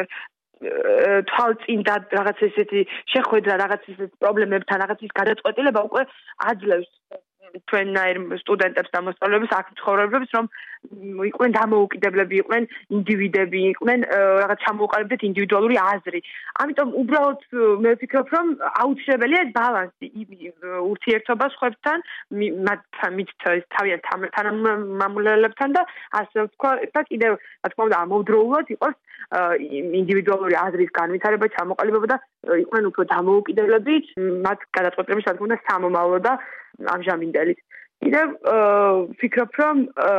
თვალწინდა რაღაც ესეთი შეხვედრა, რაღაც ესეთი პრობლემებთან, რაღაც ის გადაწყვეტილება უკვე აძლევს ჩვენნაირ სტუდენტებს და მოსწავლეებს აქ ცხოვრებებს, რომ იყვნენ დამოუკიდებლები, იყვნენ ინდივიდები, იყვნენ რაღაც ჩამოუყალიბდეთ ინდივიდუალური აზრი. ამიტომ უბრალოდ მე ვფიქრობ, რომ აუცილებელია ბალანსი ურთიერთობა სხვებთან, მათ თავიანთ თანამამულელებთან და ასე ვთქვათ, და კიდევ რა თქმა უნდა ამავდროულად იყოს ინდივიდუალური აზრის განვითარება, ჩამოყალიბება და იყვნენ უფრო დამოუკიდებლები, მათ გადაწყვეტილების რა თქმა უნდა სამომავლო და ამჟამინდელი. კიდევ ვფიქრობ, რომ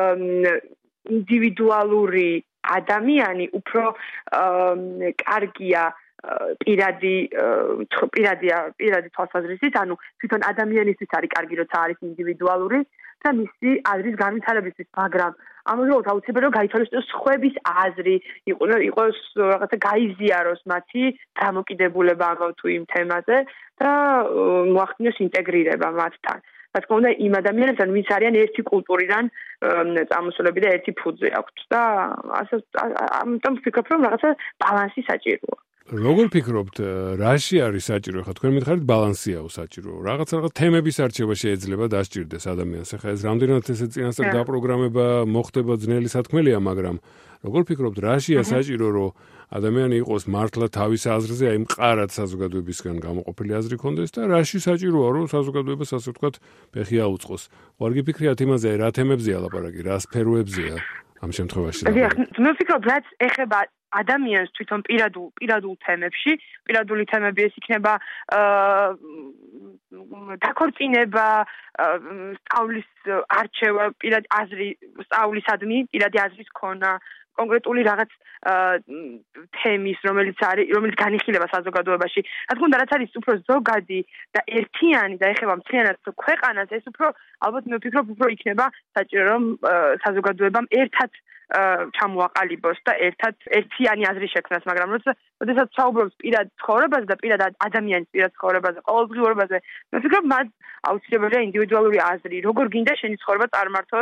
ინდივიდუალური ადამიანი უფრო კარგია პირადი პირადია პირადი თვალსაზრისით, ანუ თვითონ ადამიანისთვის არის კარგი, როცა არის ინდივიდუალური და მისი აზრის განვითარებისთვის, მაგრამ ამავდროულად აუცილებელია რომ გაითვალისწინოს სხვების აზრი, იყოს რაღაცა გაიზიაროს მათი დამოკიდებულება ამავ თუ იმ თემაზე და მოახდინოს ინტეგრირება მათთან. რა თქმა უნდა, იმ ადამიანებთან, ვინც არიან ერთი კულტურიდან წამოსულები და ერთი ფუძე აქვთ და ასე ამიტომ ვფიქრობ, რომ რაღაცა ბალანსი საჭიროა. როგორ ფიქრობთ, რაში არის საჭირო? ხა თქვენ მითხარით ბალანსიაო საჭირო. რაღაც რაღაც თემების არჩევა შეიძლება დასჭირდეს ადამიანს. ხა ეს რამდენად ესე წინასწარ დაპროგრამება მოხდება ძნელი სათქმელია, მაგრამ როგორ ფიქრობთ, რაშია საჭირო, რომ ადამიანი იყოს მართლა თავის აზრზე, აი მყარად საზოგადოებისგან გამოყოფილი აზრი ქონდეს და რაში საჭიროა, რომ საზოგადოებას ასე ვთქვათ, ფეხი აუწყოს. ხო არ გიფიქრიათ იმაზე, რა თემებზეა ლაპარაკი, რა სფეროებზეა ამ შემთხვევაში? მე ვფიქრობ, რაც ეხება ადამიანს თვითონ პირადულ პირადულ თემებში, პირადული თემები ეს იქნება დაქორწინება, სწავლის არჩევა, პირადი აზრი, სწავლისადმი პირადი აზრის ქონა, კონკრეტული რაღაც თემის, რომელიც არის, რომელიც განიხილება საზოგადოებაში. რა თქმა უნდა, რაც არის უფრო ზოგადი და ერთიანი და ეხება მთლიანად ქვეყანას, ეს უფრო ალბათ მე ვფიქრობ, უფრო იქნება საჭირო, რომ საზოგადოებამ ერთად ჩამოაყალიბოს და ერთად ერთიანი აზრი შექმნას, მაგრამ როდესაც საუბრობს პირად ცხოვრებაზე და პირად ადამიანის პირად ცხოვრებაზე, ყოველდღიურობაზე, მე ვფიქრობ, მათ აუცილებელია ინდივიდუალური აზრი, როგორ გინდა შენი ცხოვრება წარმართო.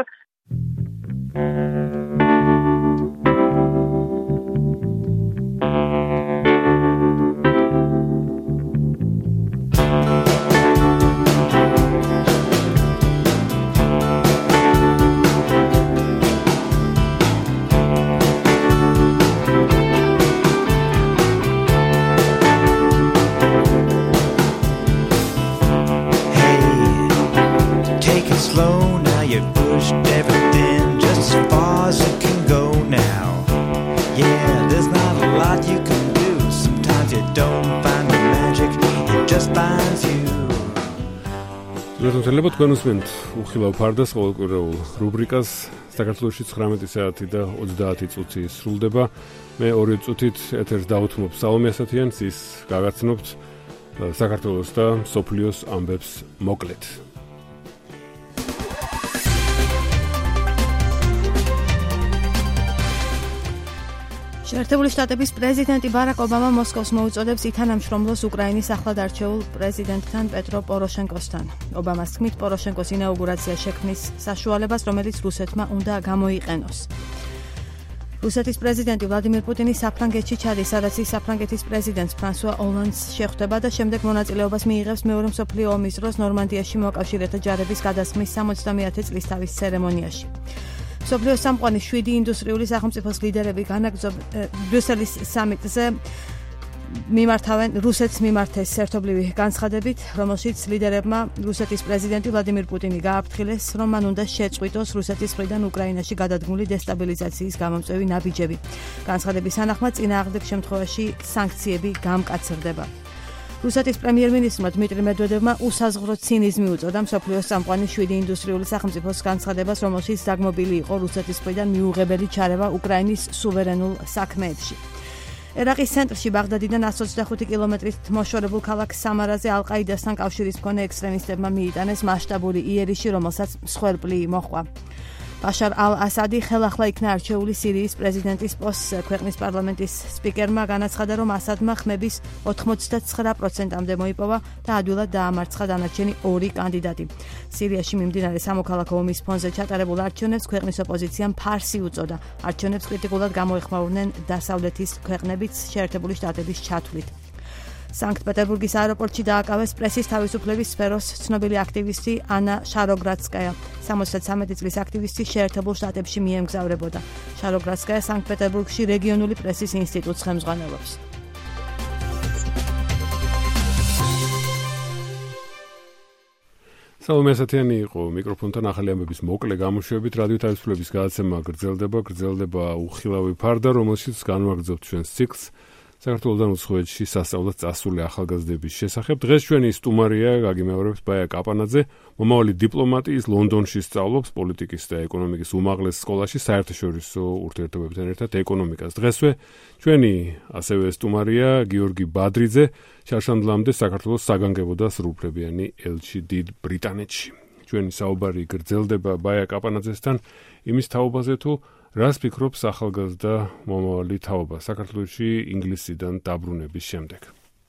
შეიძლება თქვენ უსმენთ უხილავ ფარდას ყოველკვირეულ რუბრიკას საქართველოში ცხრამეტი საათი და ოცდაათი წუთი სრულდება. მე ორი წუთით ეთერს დავუთმობ სალომე ასათიანს, ის გაგაცნობთ საქართველოს და სოფლიოს ამბებს მოკლედ. შეერთებული შტატების პრეზიდენტი ბარაკ ობამა მოსკოვს მოუწოდებს ითანამშრომლოს უკრაინის ახლად არჩეულ პრეზიდენტთან პეტრო პოროშენკოსთან. ობამას თქმით, პოროშენკოს ინაუგურაცია შექმნის საშუალებას, რომელიც რუსეთმა უნდა გამოიყენოს. რუსეთის პრეზიდენტი ვლადიმირ პუტინი საფრანგეთში ჩადის, სადაც ის საფრანგეთის პრეზიდენტს ფრანსუა ოლანდს შეხვდება და შემდეგ მონაწილეობას მიიღებს მეორე მსოფლიო ომის დროს ნორმანდიაში მოკავშირეთა ჯარების გადასხმის სამოცდამეათე წლისთავის ცერემონიაში. მსოფლიოს სამყაროს შვიდი ინდუსტრიული სახელმწიფოს ლიდერები განაგრძობენ ბრიუსელის სამიტზე მიმართავენ რუსეთს მიმართეს ერთობლივი განცხადებით, რომელშიც ლიდერებმა რუსეთის პრეზიდენტი ვლადიმირ პუტინი გააფრთხილეს, რომ მან უნდა შეწყვიტოს რუსეთის მხრიდან უკრაინაში გადადგმული დესტაბილიზაციის გამომწვევი ნაბიჯები. განცხადების თანახმად წინააღმდეგ შემთხვევაში სანქციები გამკაცრდება. რუსეთის პრემიერ-მინისტრმა დმიტრი მედვედევმა უსაზღვრო ცინიზმი უწოდა მსოფლიოს სამყაროს შვიდი ინდუსტრიული სახელმწიფოს განცხადებას, რომელშიც დაგმობილი იყო რუსეთის მხრიდან მიუღებელი ჩარევა უკრაინის სუვერენულ საქმეებში. ერაყის ცენტრში ბაღდადიდან εκατს ოცდახუთი კილომეტრით მოშორებულ ქალაქ სამარაზე ალ-ყაიდასთან კავშირის მქონე ექსტრემისტებმა მიიტანეს მასშტაბური იერიში, რომელსაც მსხვერპლი მოჰყვა. ბაშარ ალ-ასადი ხელახლა იქნა არჩეული სირიის პრეზიდენტის პოსტზე. ქვეყნის პარლამენტის სპიკერმა განაცხადა, რომ ასადმა ხმების ოთხმოცდაცხრა პროცენტამდე მოიპოვა და ადვილად დაამარცხა დანარჩენი ორი კანდიდატი. სირიაში მიმდინარე სამოქალაქო ომის ფონზე ჩატარებულ არჩევნებს ქვეყნის ოპოზიციამ ფარსი უწოდა. არჩევნებს კრიტიკულად გამოეხმაურნენ დასავლეთის ქვეყნებიც შეერთებული შტატების ჩათვლით. სანქტ-პეტერბურგის აეროპორტში დააკავეს პრესის თავისუფლების სფეროს ცნობილი აქტივისტი ანა შაროგრადსკაია. სამოცდათვრამეტი წლის აქტივისტი შეერთებულ შტატებში მიემგზავრებოდა. შაროგრადსკაია სანქტ-პეტერბურგში რეგიონული პრესის ინსტიტუტს ხელმძღვანელობს. სალომე ასათიანი იყო მიკროფონთან ახალი ამბების მოკლე გამოშვებით. რადიო თავისუფლების გადაცემა გრძელდება, გრძელდება უხილავი ფარდა, რომელშიც განვაგრძობთ ჩვენს ციკლს საქართველოსთან უცხოეთში სასწავლად წასული ახალგაზრდების შესახებ. დღეს ჩვენი სტუმარია გაგიმეორებს ბაია კაპანაძე, მომავალი დიპლომატი, ის ლონდონში სწავლობს პოლიტიკის და ეკონომიკის უმაღლეს სკოლაში, საერთაშორისო ურთიერთობებთან ერთად ეკონომიკას. დღესვე ჩვენი ასევე სტუმარია გიორგი ბადრიძე, შარშანდლამდე საქართველოს საგანგებო და სრულუფლებიანი ელჩი დიდ ბრიტანეთში. ჩვენი საუბარი გრძელდება ბაია კაპანაძესთან იმის თაობაზე, თუ რას ფიქრობს ახალგაზრდა მომავალი თაობა საქართველოში ინგლისიდან დაბრუნების შემდეგ?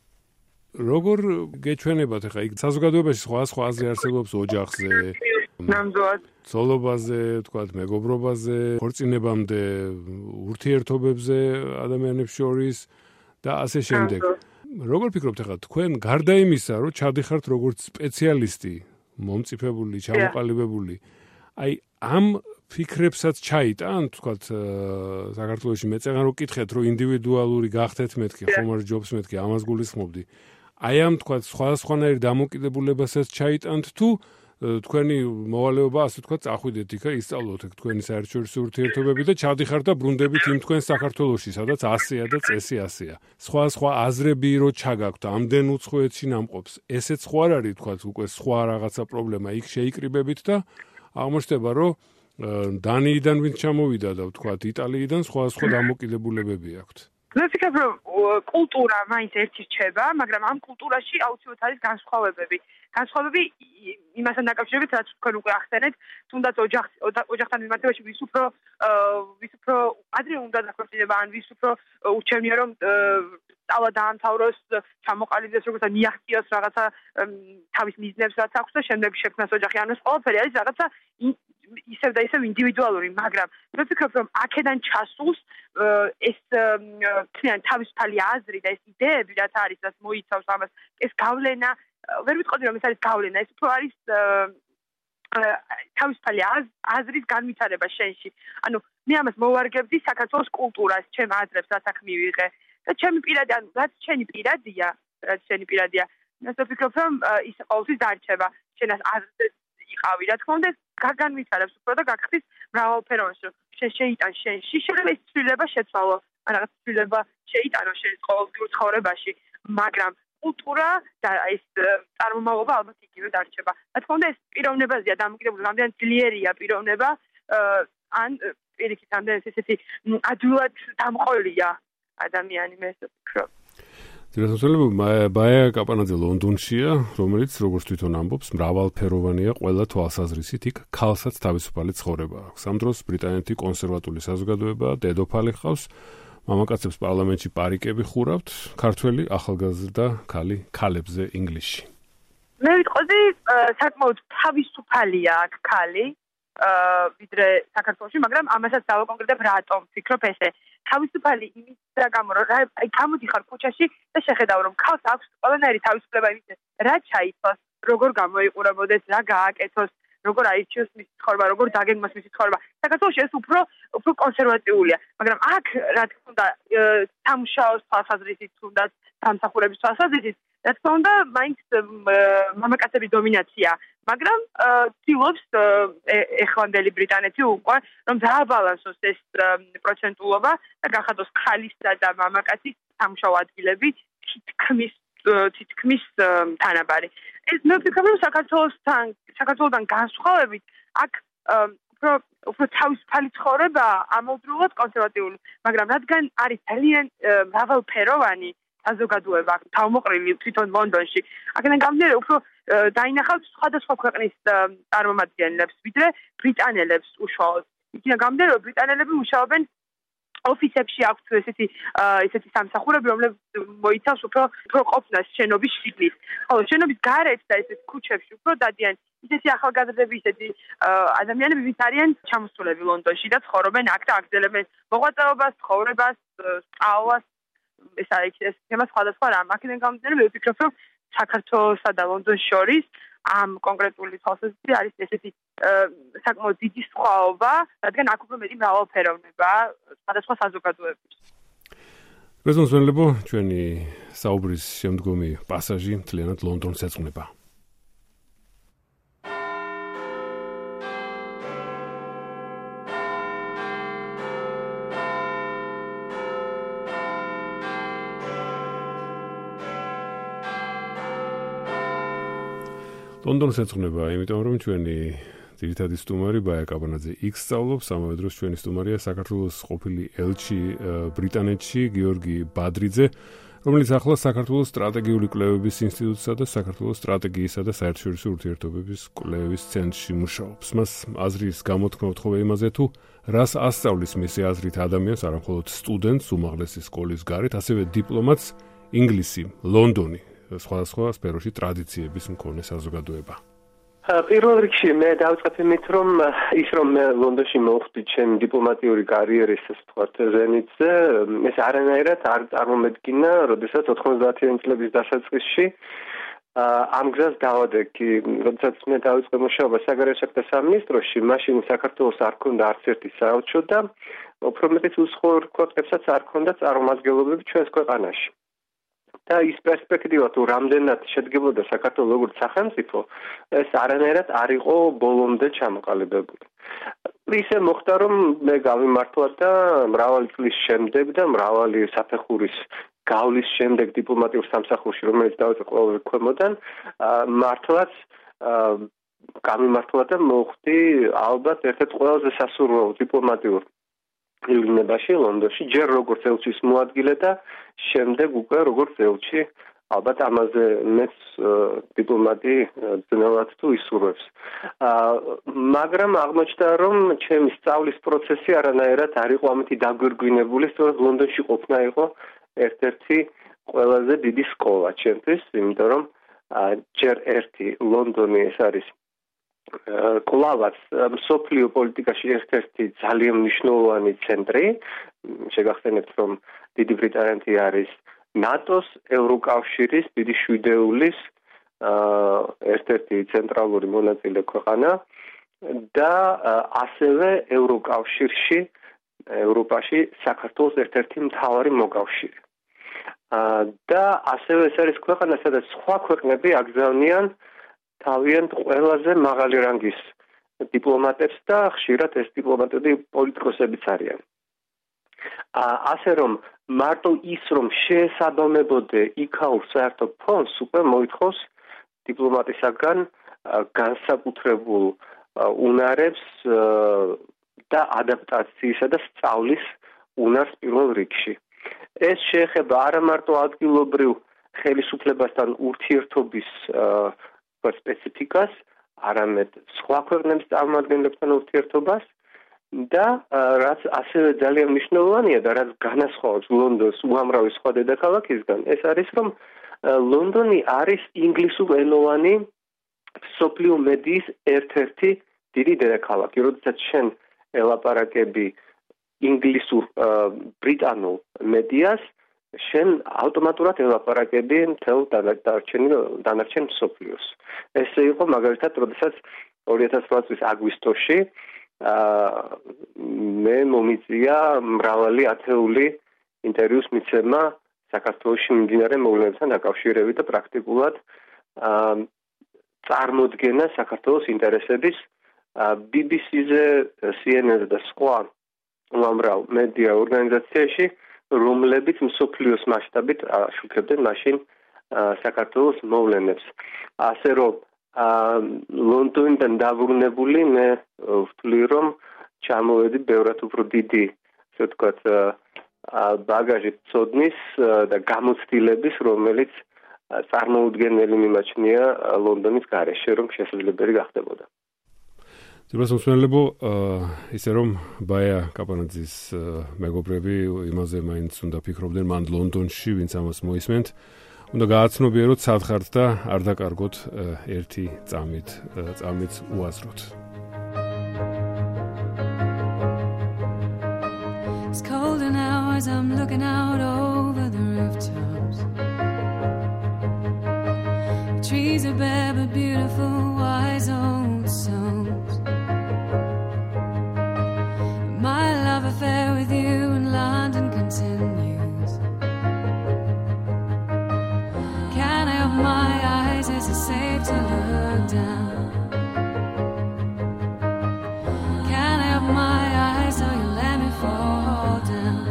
როგორ გეჩვენებათ ახლა იქ საზოგადოებაში სხვა სხვა აზრი არსებობს ოჯახზე, ნამდვილად ცოლობაზე, თქვათ მეგობრობაზე, ქორწინებამდე, ურთიერთობებზე ადამიანებს შორის და ასე შემდეგ. როგორ ფიქრობთ ახლა თქვენ გარდა იმისა, რომ ჩადიხართ როგორც სპეციალისტი, მომწიფებული, ჩამოყალიბებული, აი ამ ფიქრებსაც ჩაიტან, თქვათ, საქართველოში მეწეღან რო კითხეთ, რომ ინდივიდუალური გახდეთ მეთქი, ხომ არ ჯობს მეთქი, ამას გულისხმობდი. აი ამ, თქვათ, სხვადასხვანაირ დამოკიდებულებასაც ჩაიტანთ თუ თქვენი მოვალეობა, ასე თქვათ, წახვიდეთ იქა, ისწავლოთ ეგ თქვენი საერთაშორისო ურთიერთობები და ჩადიხართ და ბრუნდებით იმ თქვენ საქართველოში, სადაც ასეა და წესი ასეა. სხვა სხვა აზრები რო ჩაგაქვთ, ამდენ უცხოეთში ნამყოფს, ესეც ხო არ არის, თქვათ, უკვე სხვა რაღაცა პრობლემა იქ შეიკრიბებით და აღმოჩნდება, რომ დანიიდან ვინც ჩამოვიდა და ვთქვათ იტალიიდან სხვა სხვა დამოკიდებულებები აქვთ. მე ვფიქრობ, რომ კულტურა მაინც ერთი რჩება, მაგრამ ამ კულტურაში აუცილებლად არის განსხვავებები. განსხვავებები იმასთან დაკავშირებით, რაც თქვენ უკვე ახსენეთ, თუნდაც ოჯახ ოჯახთან მიმართებაში ვის უფრო ვის უფრო ადრე უნდა დაქორწინება, ან ვის უფრო ურჩევნია, რომ სწავლა დაამთავროს, ჩამოყალიბდეს, როგორც მიაღწიოს რაღაცა თავის მიზნებს, რაც აქვს და შემდეგ შექმნას ოჯახი. ანუ ეს ყველაფერი არის რაღაცა ისევ და ისევ ინდივიდუალური, მაგრამ მე ვფიქრობ, რომ აქედან ჩასულს ეს თქვენ თავისუფალი აზრი და ეს იდეები, რაც არის, რაც მოიცავს ამას, ეს გავლენა, ვერ ვიტყოდი, რომ ეს არის გავლენა, ეს უფრო არის თავისუფალი აზრის განვითარება შენში. ანუ მე ამას მოვარგებდი საქართველოს კულტურას, ჩემ აზრებს, რაც აქ მივიღე და ჩემი პირადი, ანუ რაც შენი პირადია, რაც შენი პირადია. მე ვფიქრობ, რომ ის ყოველთვის დარჩება, შენას აზრებს იყავი, რა თქმა უნდა, გაგანვითარებს უფრო და გაგხდის მრავალფეროვანში, რომ შენ შეიტან შენში, შეიძლება ის ცვლილება შეცვალო, ან რაღაც ცვლილება შეიტანო შენ ყოველდღიურ ცხოვრებაში, მაგრამ კულტურა და ეს წარმომავლობა ალბათ იგივე დარჩება. რა თქმა უნდა, ეს პიროვნებაზეა დამოკიდებული, რამდენად ძლიერია პიროვნება, ან პირიქით, რამდენად ესეთი ადვილად დამყოლია ადამიანი, მე ესე ვფიქრობ. ძირითადად ბაია კაპანაძე ლონდონშია, რომელიც როგორც თვითონ ამბობს, მრავალფეროვანია ყველა თვალსაზრისით, იქ ქალსაც თავისუფალი ცხოვრება აქვს. ამ დროს ბრიტანეთი კონსერვატული საზოგადოება, დედოფალი ხავს, მამაკაცებს პარლამენტში პარიკები ხურავთ, ქართველი ახალგაზრდა ქალი ქალებზე ინგლისში. მე ვიტყოდი, საკმაოდ თავისუფალია აქ ქალი, ვიდრე საქართველოში, მაგრამ ამასაც დავაკონკრეტებ რატომ ვფიქრობ ესე. თავისუფალი იმის გამო, რომ აი გამოდიხარ ქუჩაში და შეხედავ, რომ ქალს აქვს ყველანაირი თავისუფლება იმის, რა ჩაითვალოს, როგორ გამოიყურებოდეს, რა გააკეთოს, როგორ აირჩიოს მისი ცხოვრება, როგორ დაგეგმოს მისი ცხოვრება. საქართველოში ეს უფრო უფრო კონსერვატიულია, მაგრამ აქ რა თქმა უნდა, სამუშაოს თვალსაზრისით თუნდაც სამსახურების თვალსაზრისით, რა თქმა უნდა, მაინც მამაკაცების დომინაცია, მაგრამ ცდილობს ეხლანდელი ბრიტანეთი უკვე რომ დააბალანსოს ეს პროცენტულობა და გახადოს ქალისა და მამაკაცის სამუშაო ადგილები თითქმის თითქმის თანაბარი. ეს მე ვფიქრობ, რომ საქართველოსთან საქართველოსთან განსხვავებით აქ უფრო უფრო თავისუფალი ცხოვრება ამავდროულად კონსერვატიული, მაგრამ რადგან არის ძალიან მრავალფეროვანი საზოგადოება აქ თავმოყრილი თვითონ ლონდონში, აქედან გამომდინარე უფრო დაინახავთ სხვადასხვა ქვეყნის წარმომადგენლებს, ვიდრე ბრიტანელებს უშუალოდ. იქიდან გამომდინარე, რომ ბრიტანელები მუშაობენ ოფისებში აქვთ ესეთი ესეთი სამსახურები, რომლებიც მოიცავს უფრო უფრო ყოფნას შენობის შიგნით. ხოლო შენობის გარეთ და ესეთ ქუჩებში უფრო დადიან ისეთი ახალგაზრდები, ისეთი ადამიანები, ვინც არიან ჩამოსულები ლონდონში და ცხოვრობენ აქ და აგრძელებენ მოღვაწეობას, ცხოვრებას, სწავლას, ეს არის ეს თემა სხვადასხვა რამ. აქედან გამომდინარე, მე ვფიქრობ, რომ საქართველოსა და ლონდონს შორის ამ კონკრეტული თვალსაზრისით არის ესეთი საკმაოდ დიდი სხვაობა, რადგან აქ უფრო მეტი მრავალფეროვნება სხვადასხვა საზოგადოების. რეზონსვენლებო, ჩვენი საუბრის შემდგომი პასაჟი მთლიანად ლონდონს ეძღვნება. ლონდონს ეძღვნება, იმიტომ რომ ჩვენი ძირითადი სტუმარი ბაია კაბანაძე იქ სწავლობს, ამავე დროს ჩვენი სტუმარია საქართველოს ყოფილი ელჩი ბრიტანეთში გიორგი ბადრიძე, რომელიც ახლა საქართველოს სტრატეგიული კვლევების ინსტიტუტსა და საქართველოს სტრატეგიისა და საერთაშორისო ურთიერთობების კვლევის ცენტრში მუშაობს. მას აზრის გამოთქმა უთხოვა იმაზე, თუ რას ასწავლის მისი აზრით ადამიანს, არა მხოლოდ სტუდენტს უმაღლესი სკოლის გარეთ, ასევე დიპლომატს ინგლისი, ლონდონი, სხვადასხვა სფეროში ტრადიციების მქონე საზოგადოება. პირველ რიგში მე დავწყებ იმით, რომ ის რომ მე ლონდონში მოვხდი ჩემი დიპლომატიური კარიერის ვთქვათ ზენიტზე, ეს არანაირად არ წარმომედგინა, როდესაც ოთხმოცდაათიანი წლების დასაწყისში ამ გზას დავადეგი, როდესაც მე დავიწყე მუშაობა საგარეო საქმეთა სამინისტროში, მაშინ საქართველოს არ ქონდა არც ერთი საელჩო და უფრო მეტიც უცხოურ ქვეყნებსაც არ ქონდა წარმომადგენლობები ჩვენს ქვეყანაში. და ის პერსპექტივა თუ რამდენად შედგებოდა საქართველოს როგორც სახელმწიფო, ეს არანაირად არ იყო ბოლომდე ჩამოყალიბებული. ისე მოხდა, რომ მე გავიმართლა და მრავალი წლის შემდეგ და მრავალი საფეხურის გავლის შემდეგ დიპლომატიურ სამსახურში, რომელიც დავიწყე ყოველ ქვემოდან, მართლაც გამიმართლა და მოხდი ალბათ ერთ-ერთ ყველაზე სასურველ დიპლომატიურ ილინებაში ლონდონში, ჯერ როგორც ელჩის მოადგილე და შემდეგ უკვე როგორც ელჩი, ალბათ ამაზე მეც დიპლომატი ძნელად თუ ისურვებს. მაგრამ აღმოჩნდა, რომ ჩემი სწავლის პროცესი არანაირად არ იყო ამით დაგვირგვინებული, სწორედ ლონდონში ყოფნა იყო ერთ-ერთი ყველაზე დიდი სკოლა ჩემთვის, იმიტომ რომ ჯერ ერთი ლონდონი ეს არის კლავაც მსოფლიო პოლიტიკაში ერთ-ერთი ძალიან მნიშვნელოვანი ცენტრი. შეგახსენებთ, რომ დიდი ბრიტანეთი არის ნატოს, ევროკავშირის, დიდი შვიდეულის ერთ-ერთი ცენტრალური მონაწილე ქვეყანა და ასევე ევროკავშირში, ევროპაში საქართველოს ერთ-ერთი მთავარი მოკავშირე. და ასევე ეს არის ქვეყანა, სადაც სხვა ქვეყნები აგზავნიან თავიანთ ყველაზე მაღალი რანგის დიპლომატებს და ხშირად ეს დიპლომატები პოლიტიკოსებიც არიან. ასე რომ მარტო ის რომ შეესაბამებოდე იქაურ საერთო ფონს უკვე მოითხოვს დიპლომატისაგან განსაკუთრებულ უნარებს და ადაპტაციისა და სწავლის უნარს პირველ რიგში. ეს შეეხება არა მარტო ადგილობრივ ხელისუფლებასთან ურთიერთობის სპეციფიკას, არამედ სხვა ქვეყნების წარმომადგენლებთან ურთიერთობას და რაც ასევე ძალიან მნიშვნელოვანია და რაც განასხვავებს ლონდონს უამრავი სხვა დედაქალაქისგან, ეს არის რომ ლონდონი არის ინგლისურენოვანი სოფლიო მედიის ერთ-ერთი დიდი დედაქალაქი. როდესაც შენ ელაპარაკები ინგლისურ ბრიტანულ მედიას, შენ ავტომატურად ელაპარაკები მთელ დანარჩენ მსოფლიოს. ესე იყო მაგალითად, როდესაც ორი ათას რვა წლის აგვისტოში მე მომიწია მრავალი ათეული ინტერვიუს მიცემა საქართველოში მიმდინარე მოვლენებთან დაკავშირებით და პრაქტიკულად წარმოდგენა საქართველოს ინტერესების ბი ბი სი-ზე, სი ენ ენ-ზე და სხვა უამრავ მედია ორგანიზაციაში, რომლებიც მსოფლიოს მასშტაბით აშუქებდნენ მაშინ საქართველოს მოვლენებს. ასე რომ ლონდონიდან დაბრუნებული მე ვთვლი რომ ჩამოვედი ბევრად უფრო დიდი, ასე ვთქვათ, ბაგაჟით ცოდნის და გამოცდილების, რომელიც წარმოუდგენელი მიმაჩნია ლონდონის გარეშე, რომ შესაძლებელი გახდებოდა. ძირას მსმენელებო, ისე რომ ბაია კაპანაძის მეგობრები იმაზე მაინც უნდა ფიქრობდნენ, მან ლონდონში, ვინც ამას მოისმენთ, უნდა გააცნობიეროთ სათხართ და არ დაკარგოთ ერთი წამით, წამით უაზროთ. It's colder now as I'm looking out over the rooftops. The trees are bare but beautiful, wise old souls. My love affair with you in London continues. Can I open my eyes? Is it safe to look down? Can I open my eyes so you let me fall down?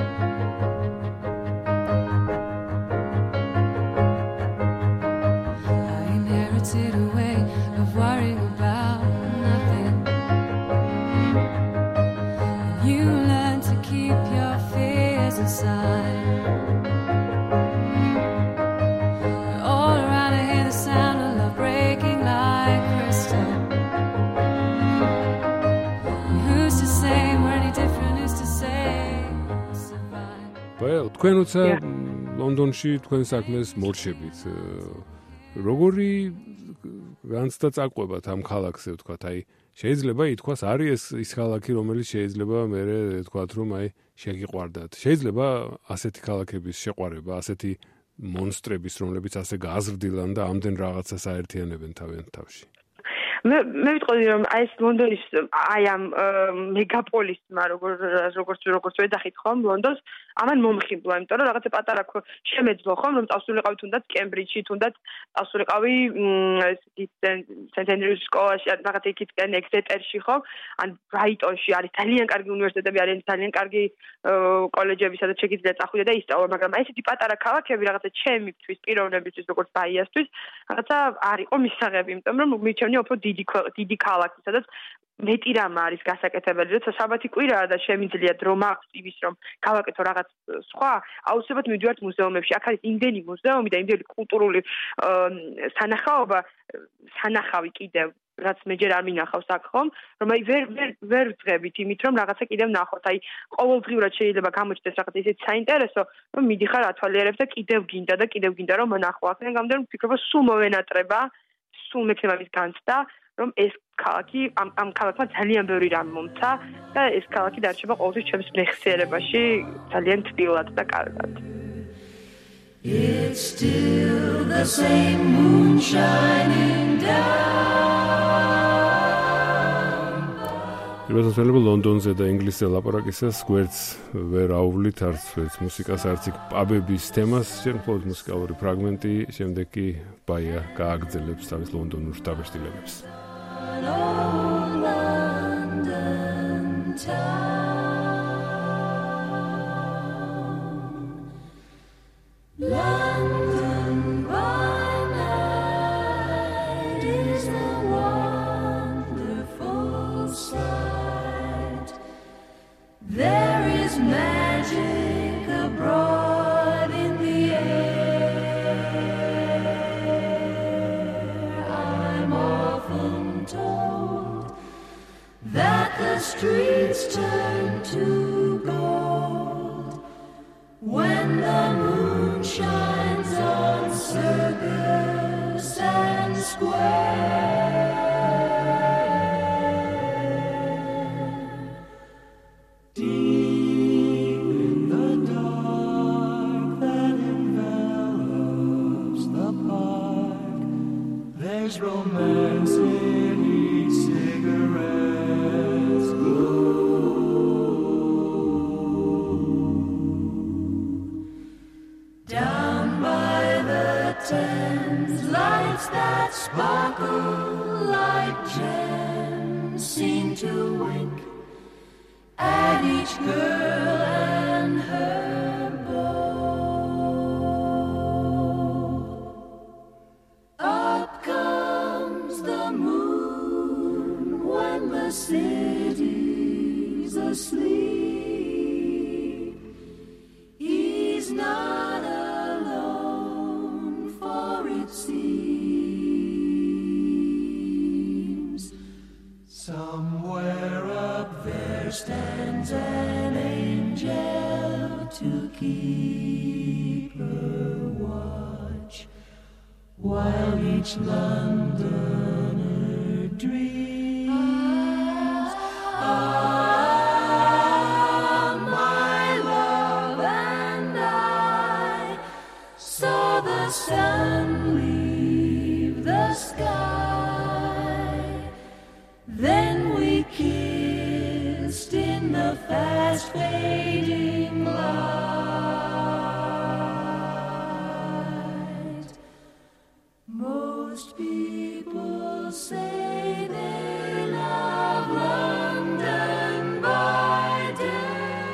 I inherited a way of worrying about nothing. You learn to keep your fears inside. All around I hear the sound of love breaking like crystal. Who's to say we're any different? Who's to say survive? Well, თქვენ როცა ლონდონში თქვენ საქმეს მორჩებით, როგორი განცდა წაყვებათ ამ ქალაქზე, ვთქვათ, აი შეიძლება ითქვას არის ეს ის ქალაქი, რომელიც შეიძლება მე ვთქვათ, რომ აი შეგიყვარდათ. შეიძლება ასეთი ქალაქების შეყვარება, ასეთი მონსტრების, რომლებიც ასე გააზრდილან და ამდენ რაღაცას აერთიანებენ თავიანთ თავში. მე მე ვიტყოდი რომ აი ეს ლონდონის აი ამ მეგაპოლისმა როგორც როგორც როგორც ვეძახით ხომ ლონდონს ამან მომხიბლა, იმიტომ რომ რაღაცა პატარა შემეძლო ხომ რომ წავსულიყავი თუნდაც კემბრიჯში, თუნდაც წავსულიყავი სენტ ენდრიუს სკოლაში, რაღაცა იქითკენ ექსეტერში ხომ, ან ბრაიტონში არის ძალიან კარგი უნივერსიტეტები, არის ძალიან კარგი კოლეჯები, სადაც შეგიძლია წახვიდე და ისწავლო, მაგრამ აი ესეთი პატარა ქალაქები რაღაცა ჩემთვის, პიროვნებისთვის, როგორც ბაიასთვის, რაღაცა არ იყო მისაღები, იმიტომ რომ მიჩვენე უფრო დიდი დიდი ქალაქი, სადაც მეტი რამ არის გასაკეთებელი, როცა საბათი კვირაა და შემიძლია დრო მაქვს იმის, რომ გავაკეთო რაღაც სხვა, აუცილებლად მივდივართ მუზეუმებში. აქ არის იმდენი მუზეუმი და იმდენი კულტურული სანახაობა, სანახავი კიდევ, რაც მე ჯერ არ მინახავს აქ ხომ, რომ აი ვერ ვერ ვერ ვძღებით იმით, რომ რაღაცა კიდევ ნახოთ. აი ყოველდღიურად შეიძლება გამოჩნდეს რაღაც ისეთი საინტერესო, რომ მიდიხარ ათვალიერებს და კიდევ გინდა და კიდევ გინდა რომ მონახო. აქედან გამომდინარე ვფიქრობ, სულ მოვენატრება, სულ მექნება მის განცდა, რომ ეს ქალაქი ამ ამ ქალაქმა ძალიან ბევრი რამ მომცა და ეს ქალაქი დარჩება ყოველთვის ჩემს მეხსიერებაში ძალიან თბილად და კარგად. It's still the same moon shining down. Როდესაც ველები ლონდონზე და ინგლისზე ლაპარაკისას გვერდს ვერ აუვლით არც ვერც მუსიკას, არც იქ პაბების თემას, შენ მხოლოდ მუსიკალური ფრაგმენტი, შემდეგ კი ბაია გააგრძელებს თავის ლონდონურ დაბეჭდილებებს. London town, London by night is the wonderful sight. There is magic abroad in the air. I'm often told that the streets turn to gold, when the moon shines on Circus and Square. Deep in the dark that envelops the park, there's romance in each cigarette's glow. Down by the Thames, lights that sparkle like gems seem to wink at each girl and her beau. Up comes the moon when the city's asleep. He's not alone, for it seems somewhere up there stands an angel to keep her watch, while each Londoner dreams. Ah, my love and I saw the sun leave the sky, then we kissed in the fast fading light. Most people say they love London by day.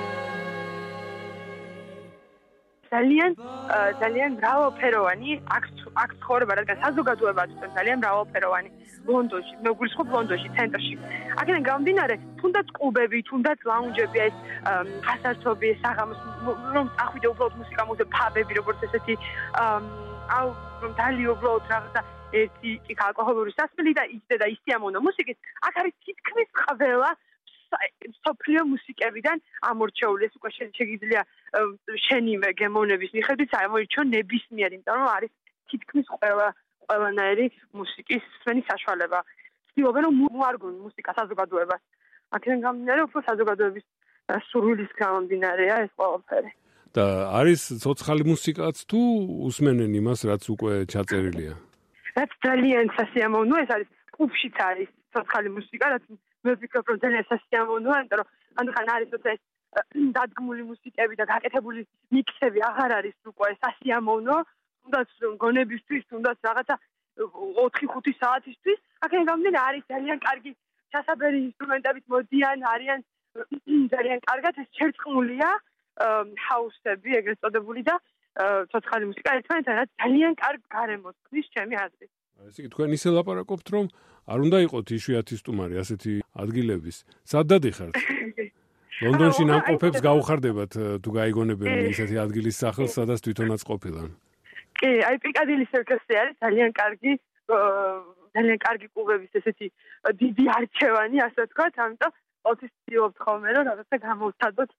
ძალიან ძალიან მრავალფეროვანი აქ აქ ცხოვრება, რადგან საზოგადოება ძალიან მრავალფეროვანი ლონდონში, მე ვგულისხმობ ლონდონში, ცენტრში. აქედან გამომდინარე, თუნდაც კლუბები, თუნდაც ლაუნჯები, ეს გასართობი, საღამოს რომ წახვიდე უბრალოდ მუსიკა მოხდე, ფაბები, როგორც ესეთი აუ რომ დალიო უბრალოდ რაღაცა ერთი იქ ალკოჰოლური სასმელი და იჭდე და ისიამოვნო მუსიკის, აქ არის თითქმის ყველა სოფლიო მუსიკებიდან ამორჩეული. ეს უკვე შეიძლება შენივე გემოვნების მიხედვით ამორჩო ნებისმიერი, იმიტომ რომ არის თითქმის ყველა ყველანაირი მუსიკის სცენის საშუალება. ცდილობენ რომ მოარგონ მუსიკა საზოგადოებას. აქედან გამომდინარე, უფრო საზოგადოების სურვილის გამომდინარეა ეს ყველაფერი. და არის ცოცხალი მუსიკაც თუ უსმენენ იმას, რაც უკვე ჩაწერილია? რაც ძალიან სასიამოვნო, ეს არის კლუბშიც არის ცოცხალი მუსიკა, რაც მე ვფიქრობ, რომ ძალიან სასიამოვნოა, იმიტომ რომ ანდახან არის თორე ეს დადგმული მუსიკები და გაკეთებული მიქსები აღარ არის უკვე სასიამოვნო, თუნდაც გონებისთვის, თუნდაც რაღაცა ოთხი ხუთი საათისთვის. აქედან გამომდინარე, არის ძალიან კარგი ჩასაბერი ინსტრუმენტებით მოდიან, არიან ძალიან კარგად ეს შერწყმულია ჰაუსები, ეგრეთ წოდებული და ცოცხალი მუსიკა ერთმანეთთან რაც ძალიან კარგ გარემოს ქმნის ჩემი აზრით. ესე იგი თქვენ ისე ლაპარაკობთ, რომ არ უნდა იყოთ იშვიათი სტუმარი ასეთი ადგილების. სად დადიხართ? ლონდონში ნამყოფებს გაუხარდებათ თუ გაიგონებენ ისეთი ადგილის სახელს, სადაც თვითონაც ყოფილან. კი, აი პიკადილი სერკუსი არის ძალიან კარგი, ძალიან კარგი კლუბების ესეთი დიდი არჩევანი, ასე ვთქვათ, ამიტომ ყოველთვის ვცდილობთ ხოლმე, რომ რაღაცა გამოვცადოთ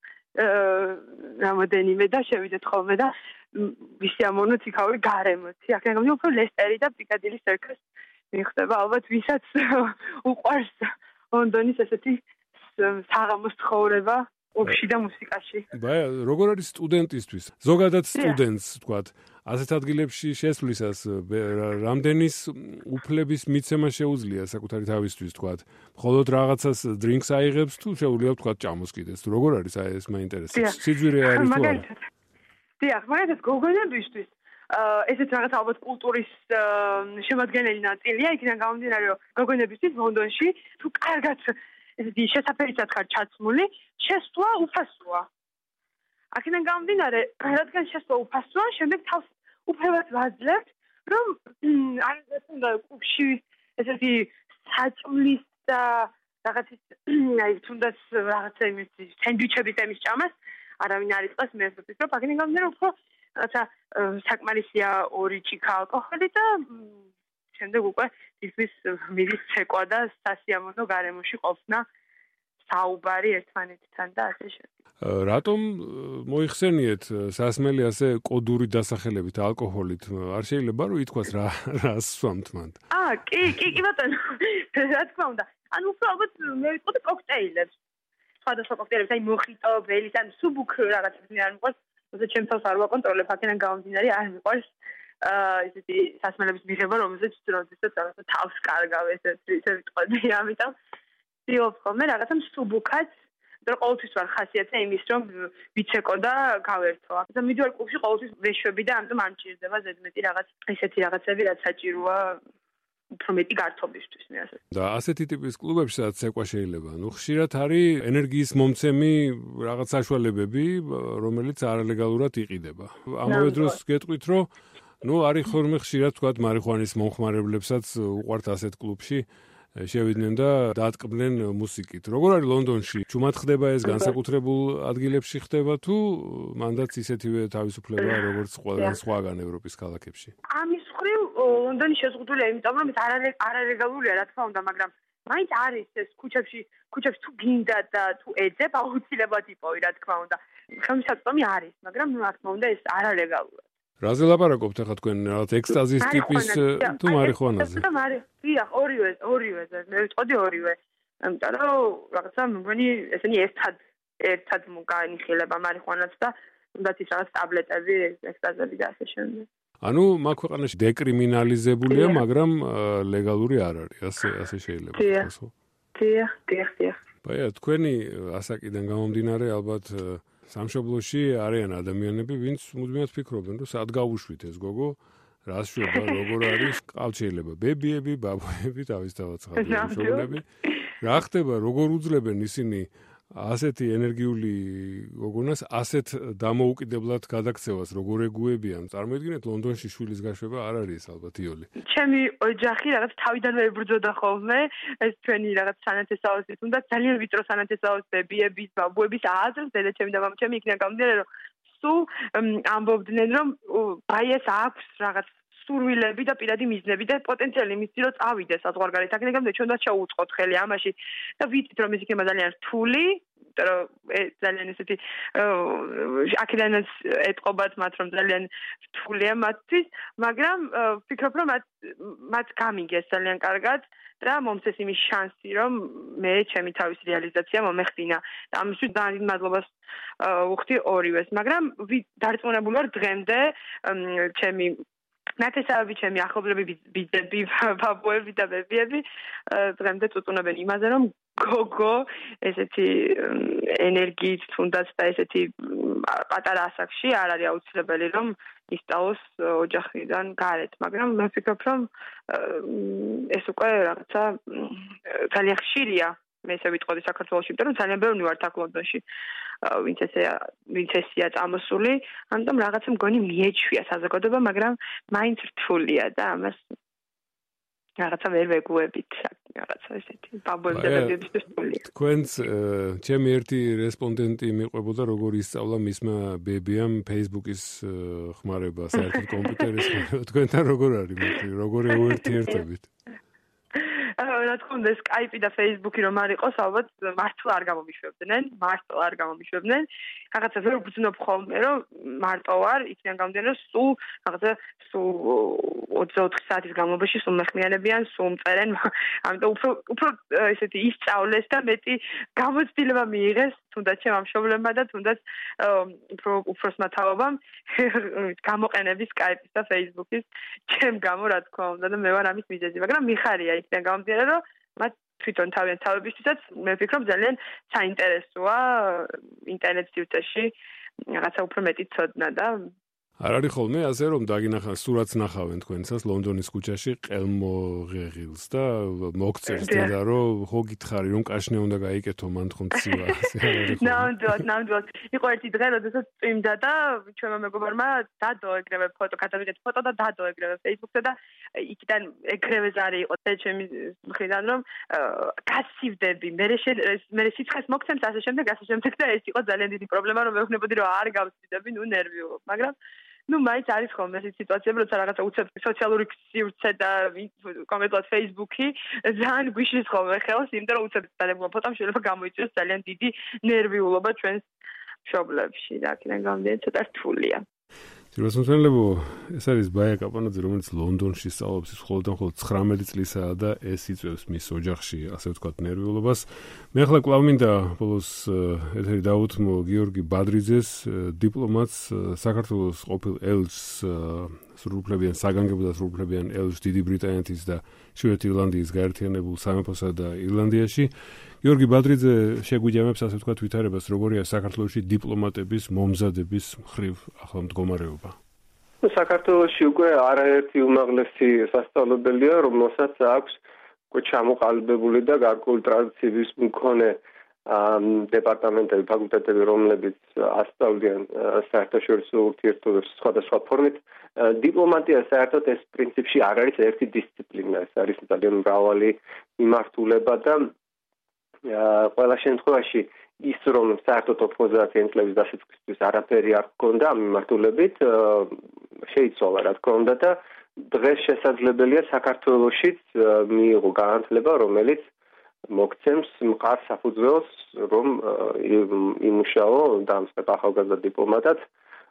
რამოდენიმე და შევიდეთ ხოლმე და ვისიამოვნოთ იქავე გარემოთი. აქედან გამომდინარე, უფრო ლესტერი და პიკადილი სერკუსი მიხდება ალბათ ვისაც უყვარს ლონდონის ესეთი საღამოს ცხოვრება ოფში და მუსიკაში. ბაია, როგორ არის სტუდენტისთვის? ზოგადად სტუდენტს, თქვათ, ასეთ ადგილებში შესვლისას რამდენის უფლების მიცემა შეუძლია საკუთარი თავისთვის, თქვათ, მხოლოდ რაღაცას დრინკს აიღებს თუ შეუძლია, თქვათ, ჭამოსკიდეს. თუ როგორ არის აი ეს მაინტერესებს? სიძვირე არის თუ არა? დიახ, მაგალითად გოგონებისთვის ესეც რაღაც ალბათ კულტურის შემადგენელი ნაწილია, იქიდან გამომდინარე, რომ გოგონებისთვის ლონდონში თუ კარგად ესეთი შესაფერისად ხარ ჩაცმული, შესვლა უფასოა. აქედან გამომდინარე, რადგან შესვლა უფასოა, შემდეგ თავს უფლებად ვაძლევთ, რომ არის უნდა კლუბში ესეთი საჭმლის და რაღაცის აი თუნდაც რაღაცა იმის სენდვიჩების ემის ჭამას არავინ არ იწყებს, მე ასე ვფიქრობ, აქედან გამომდინარე, უფრო რაცა საკმარისია ორი ჩიქა ალკოჰოლი და შემდეგ უკვე თითქმის მირის ცეკვა და სასიამოვნო გარემოში ყოფნა საუბარი ერთმანეთთან და ასე შემდეგ. რატომ მოიხსენიეთ სასმელი ასე კოდური დასახელებით ალკოჰოლით? არ შეიძლება რომ ითქვას რა რას სვამთ მანდ? აა, კი, კი, კი ბატონო. რა თქმა უნდა. ანუ უფრო ალბათ მე ვიტყოდი კოქტეილებს. სხვადასხვა კოქტეილებს, აი მოხიტო, ბელის, ან სუბუქ რაღაცებს მე არ მიყვარს. თუმცა ჩემ თავს არ ვაკონტროლებ, აქედან გამომდინარე არ მიყვარს აა ისეთი სასმელების მიღება, რომელზეც როდესაც რაღაცა თავს კარგავ ესე ისე ვიტყოდი, ამიტომ ვიობ ხოლმე რაღაცა სუბუქაც და ყოველთვის ვარ ხასიათზე იმის რომ ვიცეკო და გავერთო. და მიდივარ კლუბში ყოველთვის ვეშვები და ამიტომ არ მჭირდება ზედმეტი რაღაც ესეთი რაღაცები რაც საჭიროა უფრო მეტი გართობისთვის მე ასე. და ასეთი ტიპის კლუბებში სადაც ცეკვა შეიძლება. ნუ ხშირად არის ენერგიის მომცემი რაღაც საშუალებები, რომელიც არალეგალურად იყიდება. ამავე დროს გეტყვით რომ ნუ არის ხოლმე ხშირად თქვა მარიხუანის მომხმარებლებსაც უყვართ ასეთ კლუბში შევიდნენ და დაატკბნენ მუსიკით. როგორ არის ლონდონში? ჩუმად ხდება ეს განსაკუთრებულ ადგილებში ხდება თუ მანდაც ისეთივე თავისუფლება როგორც ყველა სხვაგან ევროპის ქალაქებში? ამის მხრივ ლონდონი შეზღუდულია, იმიტომ რომ ეს არალეგალურია, რა თქმა უნდა, მაგრამ მაინც არის ეს ქუჩებში, ქუჩებში თუ გინდა და თუ ეძებ, აუცილებლად იპოვი, რა თქმა უნდა. ხელმისაწვდომი არის, მაგრამ რა თქმა უნდა ეს არალეგალურია. რაზე ლაპარაკობთ ახლა თქვენ რაღაც ექსტაზის ტიპის თუ მარიხუანაზე? და მარი, დიახ, ორივე, ორივე, მე ვიტყოდი ორივე. ამიტომ რომ რაღაცა მგონი ესენი ერთად ერთად განიხილება მარიხუანაც და თუნდაც ის რაღაც ტაბლეტები, ექსტაზები და ასე შემდეგ. ანუ მაგ ქვეყანაში დეკრიმინალიზებულია, მაგრამ ლეგალური არ არის, ასე ასე შეიძლება იყოს, ხო? დიახ, დიახ, დიახ. ბაია, თქვენი ასაკიდან გამომდინარე ალბათ სამშობლოში არიან ადამიანები, ვინც მუდმივად ფიქრობენ, რომ სად გავუშვით ეს გოგო, რა შვება, როგორ არის, ყავთ შეიძლება ბებიები, ბაბუები, თავისთავად ხდება მშობლები. რა ხდება, როგორ უძლებენ ისინი ასეთი ენერგიული გოგონას ასეთ დამოუკიდებლად გადაქცევას, როგორ ეგუებიან? წარმოიდგინეთ, ლონდონში შვილის გაშვება არ არის ალბათ იოლი. ჩემი ოჯახი რაღაც თავიდანვე ებრძოდა ხოლმე ეს ჩვენი რაღაც სანათესაოსი, თუნდაც ძალიან ვიწრო სანათესაოს ბებიების, ბაბუების აზრს, დედაჩემი და მამაჩემი იქიდან გამომდინარე, რომ სულ ამბობდნენ, რომ აი ეს აქვს რაღაც სურვილები და პირადი მიზნები და პოტენციალი იმისი რომ წავიდეს საზღვარგარეთ. აქედან გამომდინარე, ჩვენ უნდა შევუწყოთ ხელი ამაში და ვიცით რომ ეს იქნება ძალიან რთული, რომ ძალიან ესეთი აქედანაც ეტყობათ მათ რომ ძალიან რთულია მათთვის, მაგრამ ვფიქრობ რომ მათ მათ გამიგეს ძალიან კარგად და მომცეს იმის შანსი რომ მე ჩემი თავის რეალიზაცია მომეხდინა. და ამისთვის ძალიან მადლობას ვუხდი ორივეს, მაგრამ დარწმუნებული ვარ დღემდე ჩემი ნათესავები, ჩემი ახლობლები, ბიძები, ბაბუები და ბებიები დღემდე წუწუნებენ იმაზე, რომ გოგო ესეთი ენერგიით თუნდაც და ესეთი პატარა ასაკში არ არის აუცილებელი, რომ ისწავლოს ოჯახიდან გარეთ, მაგრამ მე ვფიქრობ, რომ ეს უკვე რაღაცა ძალიან ხშირია. მე ესე ვიტყოდი საქართველოში, იმიტომ რომ ძალიან ბევრი ვართ აქ ლონდონში, ვინც ესე ვინც ესეა წამოსული, ამიტომ რაღაცა მგონი მიეჩვია საზოგადოება, მაგრამ მაინც რთულია და ამას რაღაცა ვერ ვეგუებით, რაღაცა ესეთი ბაბუები და ბებიების რთულია. თქვენც ჩემი ერთი რესპონდენტი მიყვებოდა, როგორ ისწავლა მისმა ბებიამ Facebook-ის ხმარება, საერთოდ კომპიუტერის ხმარება. თქვენთან როგორ არის მეტყვი, როგორ ეუერთიერთებით? რა თქმა უნდა, Skype და Facebook-ი რომ არ იყოს, ალბათ მართლა არ გამომიშვებდნენ, მართლა არ გამომიშვებდნენ. რაღაცა ვერ ვგრძნობ ხოლმე, რომ მარტო ვარ, იქიდან გამომდინარე, რომ სულ რაღაცა სულ ოცდაოთხი საათის განმავლობაში სულ მეხმიანებიან, სულ მწერენ, ამიტომ უფრო უფრო ესეთი ისწავლეს და მეტი გამოცდილება მიიღეს, თუნდაც ჩემ მშობლებმა და თუნდაც უფრო უფროსმა თაობამ გამოყენების Skype-ის და Facebook-ის ჩემ გამო, რა თქმა უნდა, და მე ვარ ამის მიზეზი, მაგრამ მიხარია იქიდან გამომდინარე, რომ მათ თვითონ თავიანთ თავებისთვისაც მე ვფიქრობ ძალიან საინტერესოა ინტერნეტ სივრცეში რაღაცა უფრო მეტი ცოდნა და არ არის ხოლმე ასე რომ დაგინახა სურათს ნახავენ თქვენსაც ლონდონის ქუჩაში ყელმოღეღილს და მოგწერს და რომ ხო გითხარი რომ კაშნე უნდა გაიკეთო მან თხომ ცივა ასე არ არის ხოლმე ნამდვილად ნამდვილად იყო ერთი დღე როდესაც წვიმდა და ჩვენმა მეგობარმა დადო ეგრევე ფოტო გადავიღეთ ფოტო და დადო ეგრევე Facebook-ზე და იქიდან ეგრევე ზარი იყო ჩემი მხრიდან რომ გასივდები მე მე სიცხეს მოგცემს ასე შემდეგ ასე შემდეგ და ეს იყო ძალიან დიდი პრობლემა რომ მეუბნებოდი რომ არ გავსვიდები ნუ ნერვიულობ მაგრამ ну მაინც არის ხოლმე ეს სიტუაციები, როცა რაღაცა უცებ სოციალური სივრცე და კონკრეტულად Facebook-ი ძალიან გვიშლის ხოლმე ხელს, იმიტომ რომ უცებ დადებულმა ფოტომ შეიძლება გამოიწვიოს ძალიან დიდი ნერვიულობა ჩვენს მშობლებში და აქედან გამომდინარე ცოტა რთულია. ძიროსმცველებო, ეს არის ბაია კაპანაძე, რომელიც ლონდონში სწავლობს, ის მხოლოდ და მხოლოდ ცხრამეტი წლისაა და ეს იწვევს მის ოჯახში, ასე ვთქვათ, ნერვიულობას. მე ახლა კვლავ მინდა ბოლოს ეთერი დავუთმო გიორგი ბადრიძეს, დიპლომატს, საქართველოს ყოფილ ელჩს, სრულუფლებიან საგანგებო და სრულუფლებიან ელჩს დიდი ბრიტანეთის და ჩრდილოეთ ირლანდიის გაერთიანებულ სამეფოსა და ირლანდიაში. გიორგი ბადრიძე შეგვიჯამებს, ასე ვთქვათ, ვითარებას, როგორია საქართველოში დიპლომატების მომზადების მხრივ ახლა მდგომარეობა. საქართველოში უკვე არაერთი უმაღლესი სასწავლებელია, რომელსაც აქვს უკვე ჩამოყალიბებული და გარკვეული ტრადიციების მქონე დეპარტამენტები, ფაკულტეტები, რომლებიც ასწავლიან საერთაშორისო ურთიერთობებს სხვადასხვა ფორმით. დიპლომატია საერთოდ ეს პრინციპში არ არის ერთი დისციპლინა, ეს არის ძალიან მრავალი მიმართულება და ყველა შემთხვევაში ის რომ საერთოდ ოთხმოცდაათი წლების დასაწყისისთვის არაფერი არ ჰქონდა ამ მიმართულებით შეიცვალა რა თქმა უნდა და დღეს შესაძლებელია საქართველოშიც მიიღო განათლება რომელიც მოგცემს მყარ საფუძველს რომ იმუშაო დამსწრე ახალგაზრდა დიპლომატად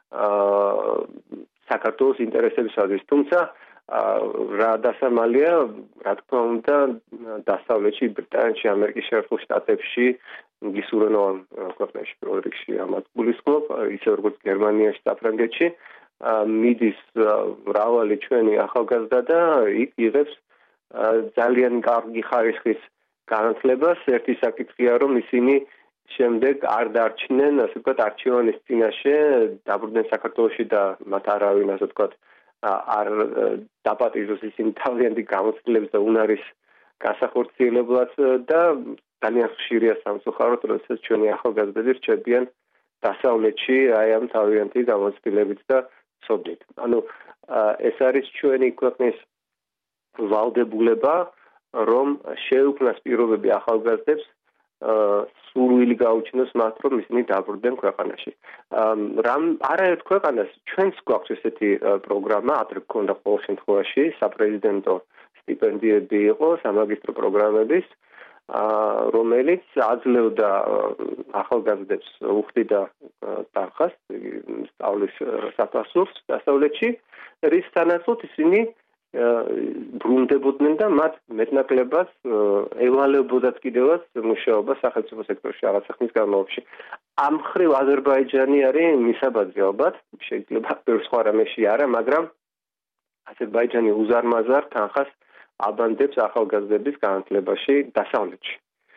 საქართველოს ინტერესებისათვის თუმცა რა დასამალია რა თქმა უნდა დასავლეთში ბრიტანეთში ამერიკის შეერთებულ შტატებში ინგლისურენოვან ქვეყნებში პირველ რიგში ამათ გულისხმობ ისე როგორც გერმანიაში და ფრანგეთში მიდის მრავალი ჩვენი ახალგაზრდა და იქ იღებს ძალიან კარგი ხარისხის განათლებას ერთი საკითხია რომ ისინი შემდეგ არ დარჩნენ ასე ვთქვათ არჩევანის წინაშე დაბრუნდნენ საქართველოში და მათ არავინ ასე ვთქვათ არ დაპატიჟოს ისინი თავიანთი გამოცდილების და უნარის გასახორციელებლად და ძალიან ხშირია სამწუხაროდ როდესაც ჩვენი ახალგაზრდები რჩებიან დასავლეთში აი ამ თავიანთი გამოცდილებით და ცოდნით. ანუ ეს არის ჩვენი ქვეყნის ვალდებულება რომ შეუქმნას პირობები ახალგაზრდებს სურვილი გაუჩინოს მათ რომ ისინი დაბრუნდნენ ქვეყანაში. რამ არაერთ ქვეყანას ჩვენს გვაქვს ესეთი პროგრამა, ადრე გქონდა ყოველ შემთხვევაში საპრეზიდენტო სტიპენდიები იყო სამაგისტრო პროგრამების, რომელიც აძლევდა ახალგაზრდებს უხდიდა დახას სწავლის საფასურს დასავლეთში, რის თანახმად ისინი ბრუნდებოდნენ და მათ მეტნაკლებად ევალებოდათ კიდევაც მუშაობა სახელმწიფო სექტორში რაღაცა ხნის განმავლობაში. ამ მხრივ აზერბაიჯანი არის მისაბაძი ალბათ, შეიძლება ბევრ სხვა რამეში არა, მაგრამ აზერბაიჯანი უზარმაზარ თანხას აბანდებს ახალგაზრდების განათლებაში დასავლეთში.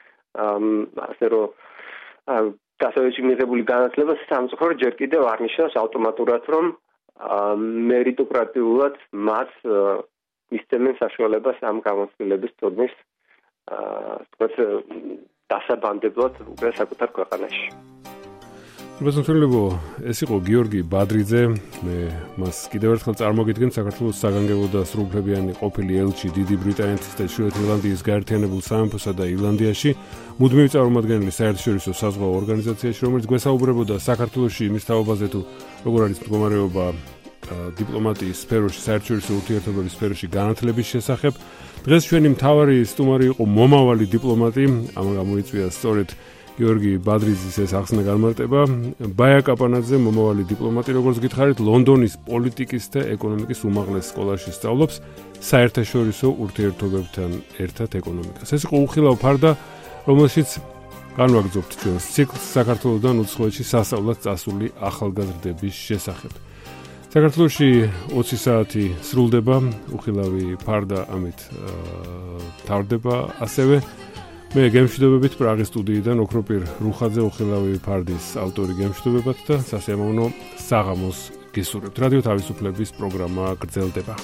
ასე რომ დასავლეთში მიღებული განათლება სამწუხაროდ ჯერ კიდევ არნიშნავს ავტომატურად რომ მერიტოკრატიულად მას მისცემენ საშუალებას ამ გამოცდილების ცოდნის თქვათ დასაბანდებლად უკვე საკუთარ ქვეყანაში. მოგესალმებო, ეს იყო გიორგი ბადრიძე, მე მას კიდევ ერთხელ წარმოგიდგენ საქართველოს საგანგებო და სრულუფლებიანი ყოფილი ელჩი დიდი ბრიტანეთის და ჩრდილოეთ ირლანდიის გაერთიანებულ სამეფოსა და ირლანდიაში, მუდმივი წარმომადგენელი საერთაშორისო საზღვაო ორგანიზაციაში, რომელიც გვესაუბრებოდა საქართველოში იმის თაობაზე თუ როგორ არის მდგომარეობა დიპლომატიის სფეროში, საერთაშორისო ურთიერთობების სფეროში განათლების შესახებ. დღეს ჩვენი მთავარი სტუმარი იყო მომავალი დიპლომატი, ამ გამოიწვია სწორედ გიორგი ბადრიძის ეს ახსნა განმარტება. ბაია კაპანაძე, მომავალი დიპლომატი, როგორც გითხარით, ლონდონის პოლიტიკის და ეკონომიკის უმაღლეს სკოლაში სწავლობს საერთაშორისო ურთიერთობებთან ერთად ეკონომიკას. ეს იყო უხილავ ფარდა, რომელშიც განვაგრძობთ ჩვენს ციკლს საქართველოსთან უცხოეთში სასწავლად წასული ახალგაზრდების შესახებ. საქართველოში ოცი საათი სრულდება, უხილავი ფარდა ამით თავდება ასევე. მე გემშვიდობებით პრაღის სტუდიიდან ოქროპირ რუხაძე უხილავი ფარდის ავტორი გემშვიდობებათ და სასიამოვნო საღამოს გისურვებთ. რადიო თავისუფლების პროგრამა გრძელდება.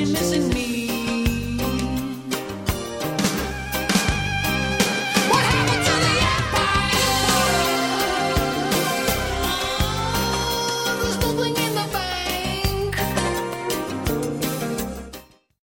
she missing me?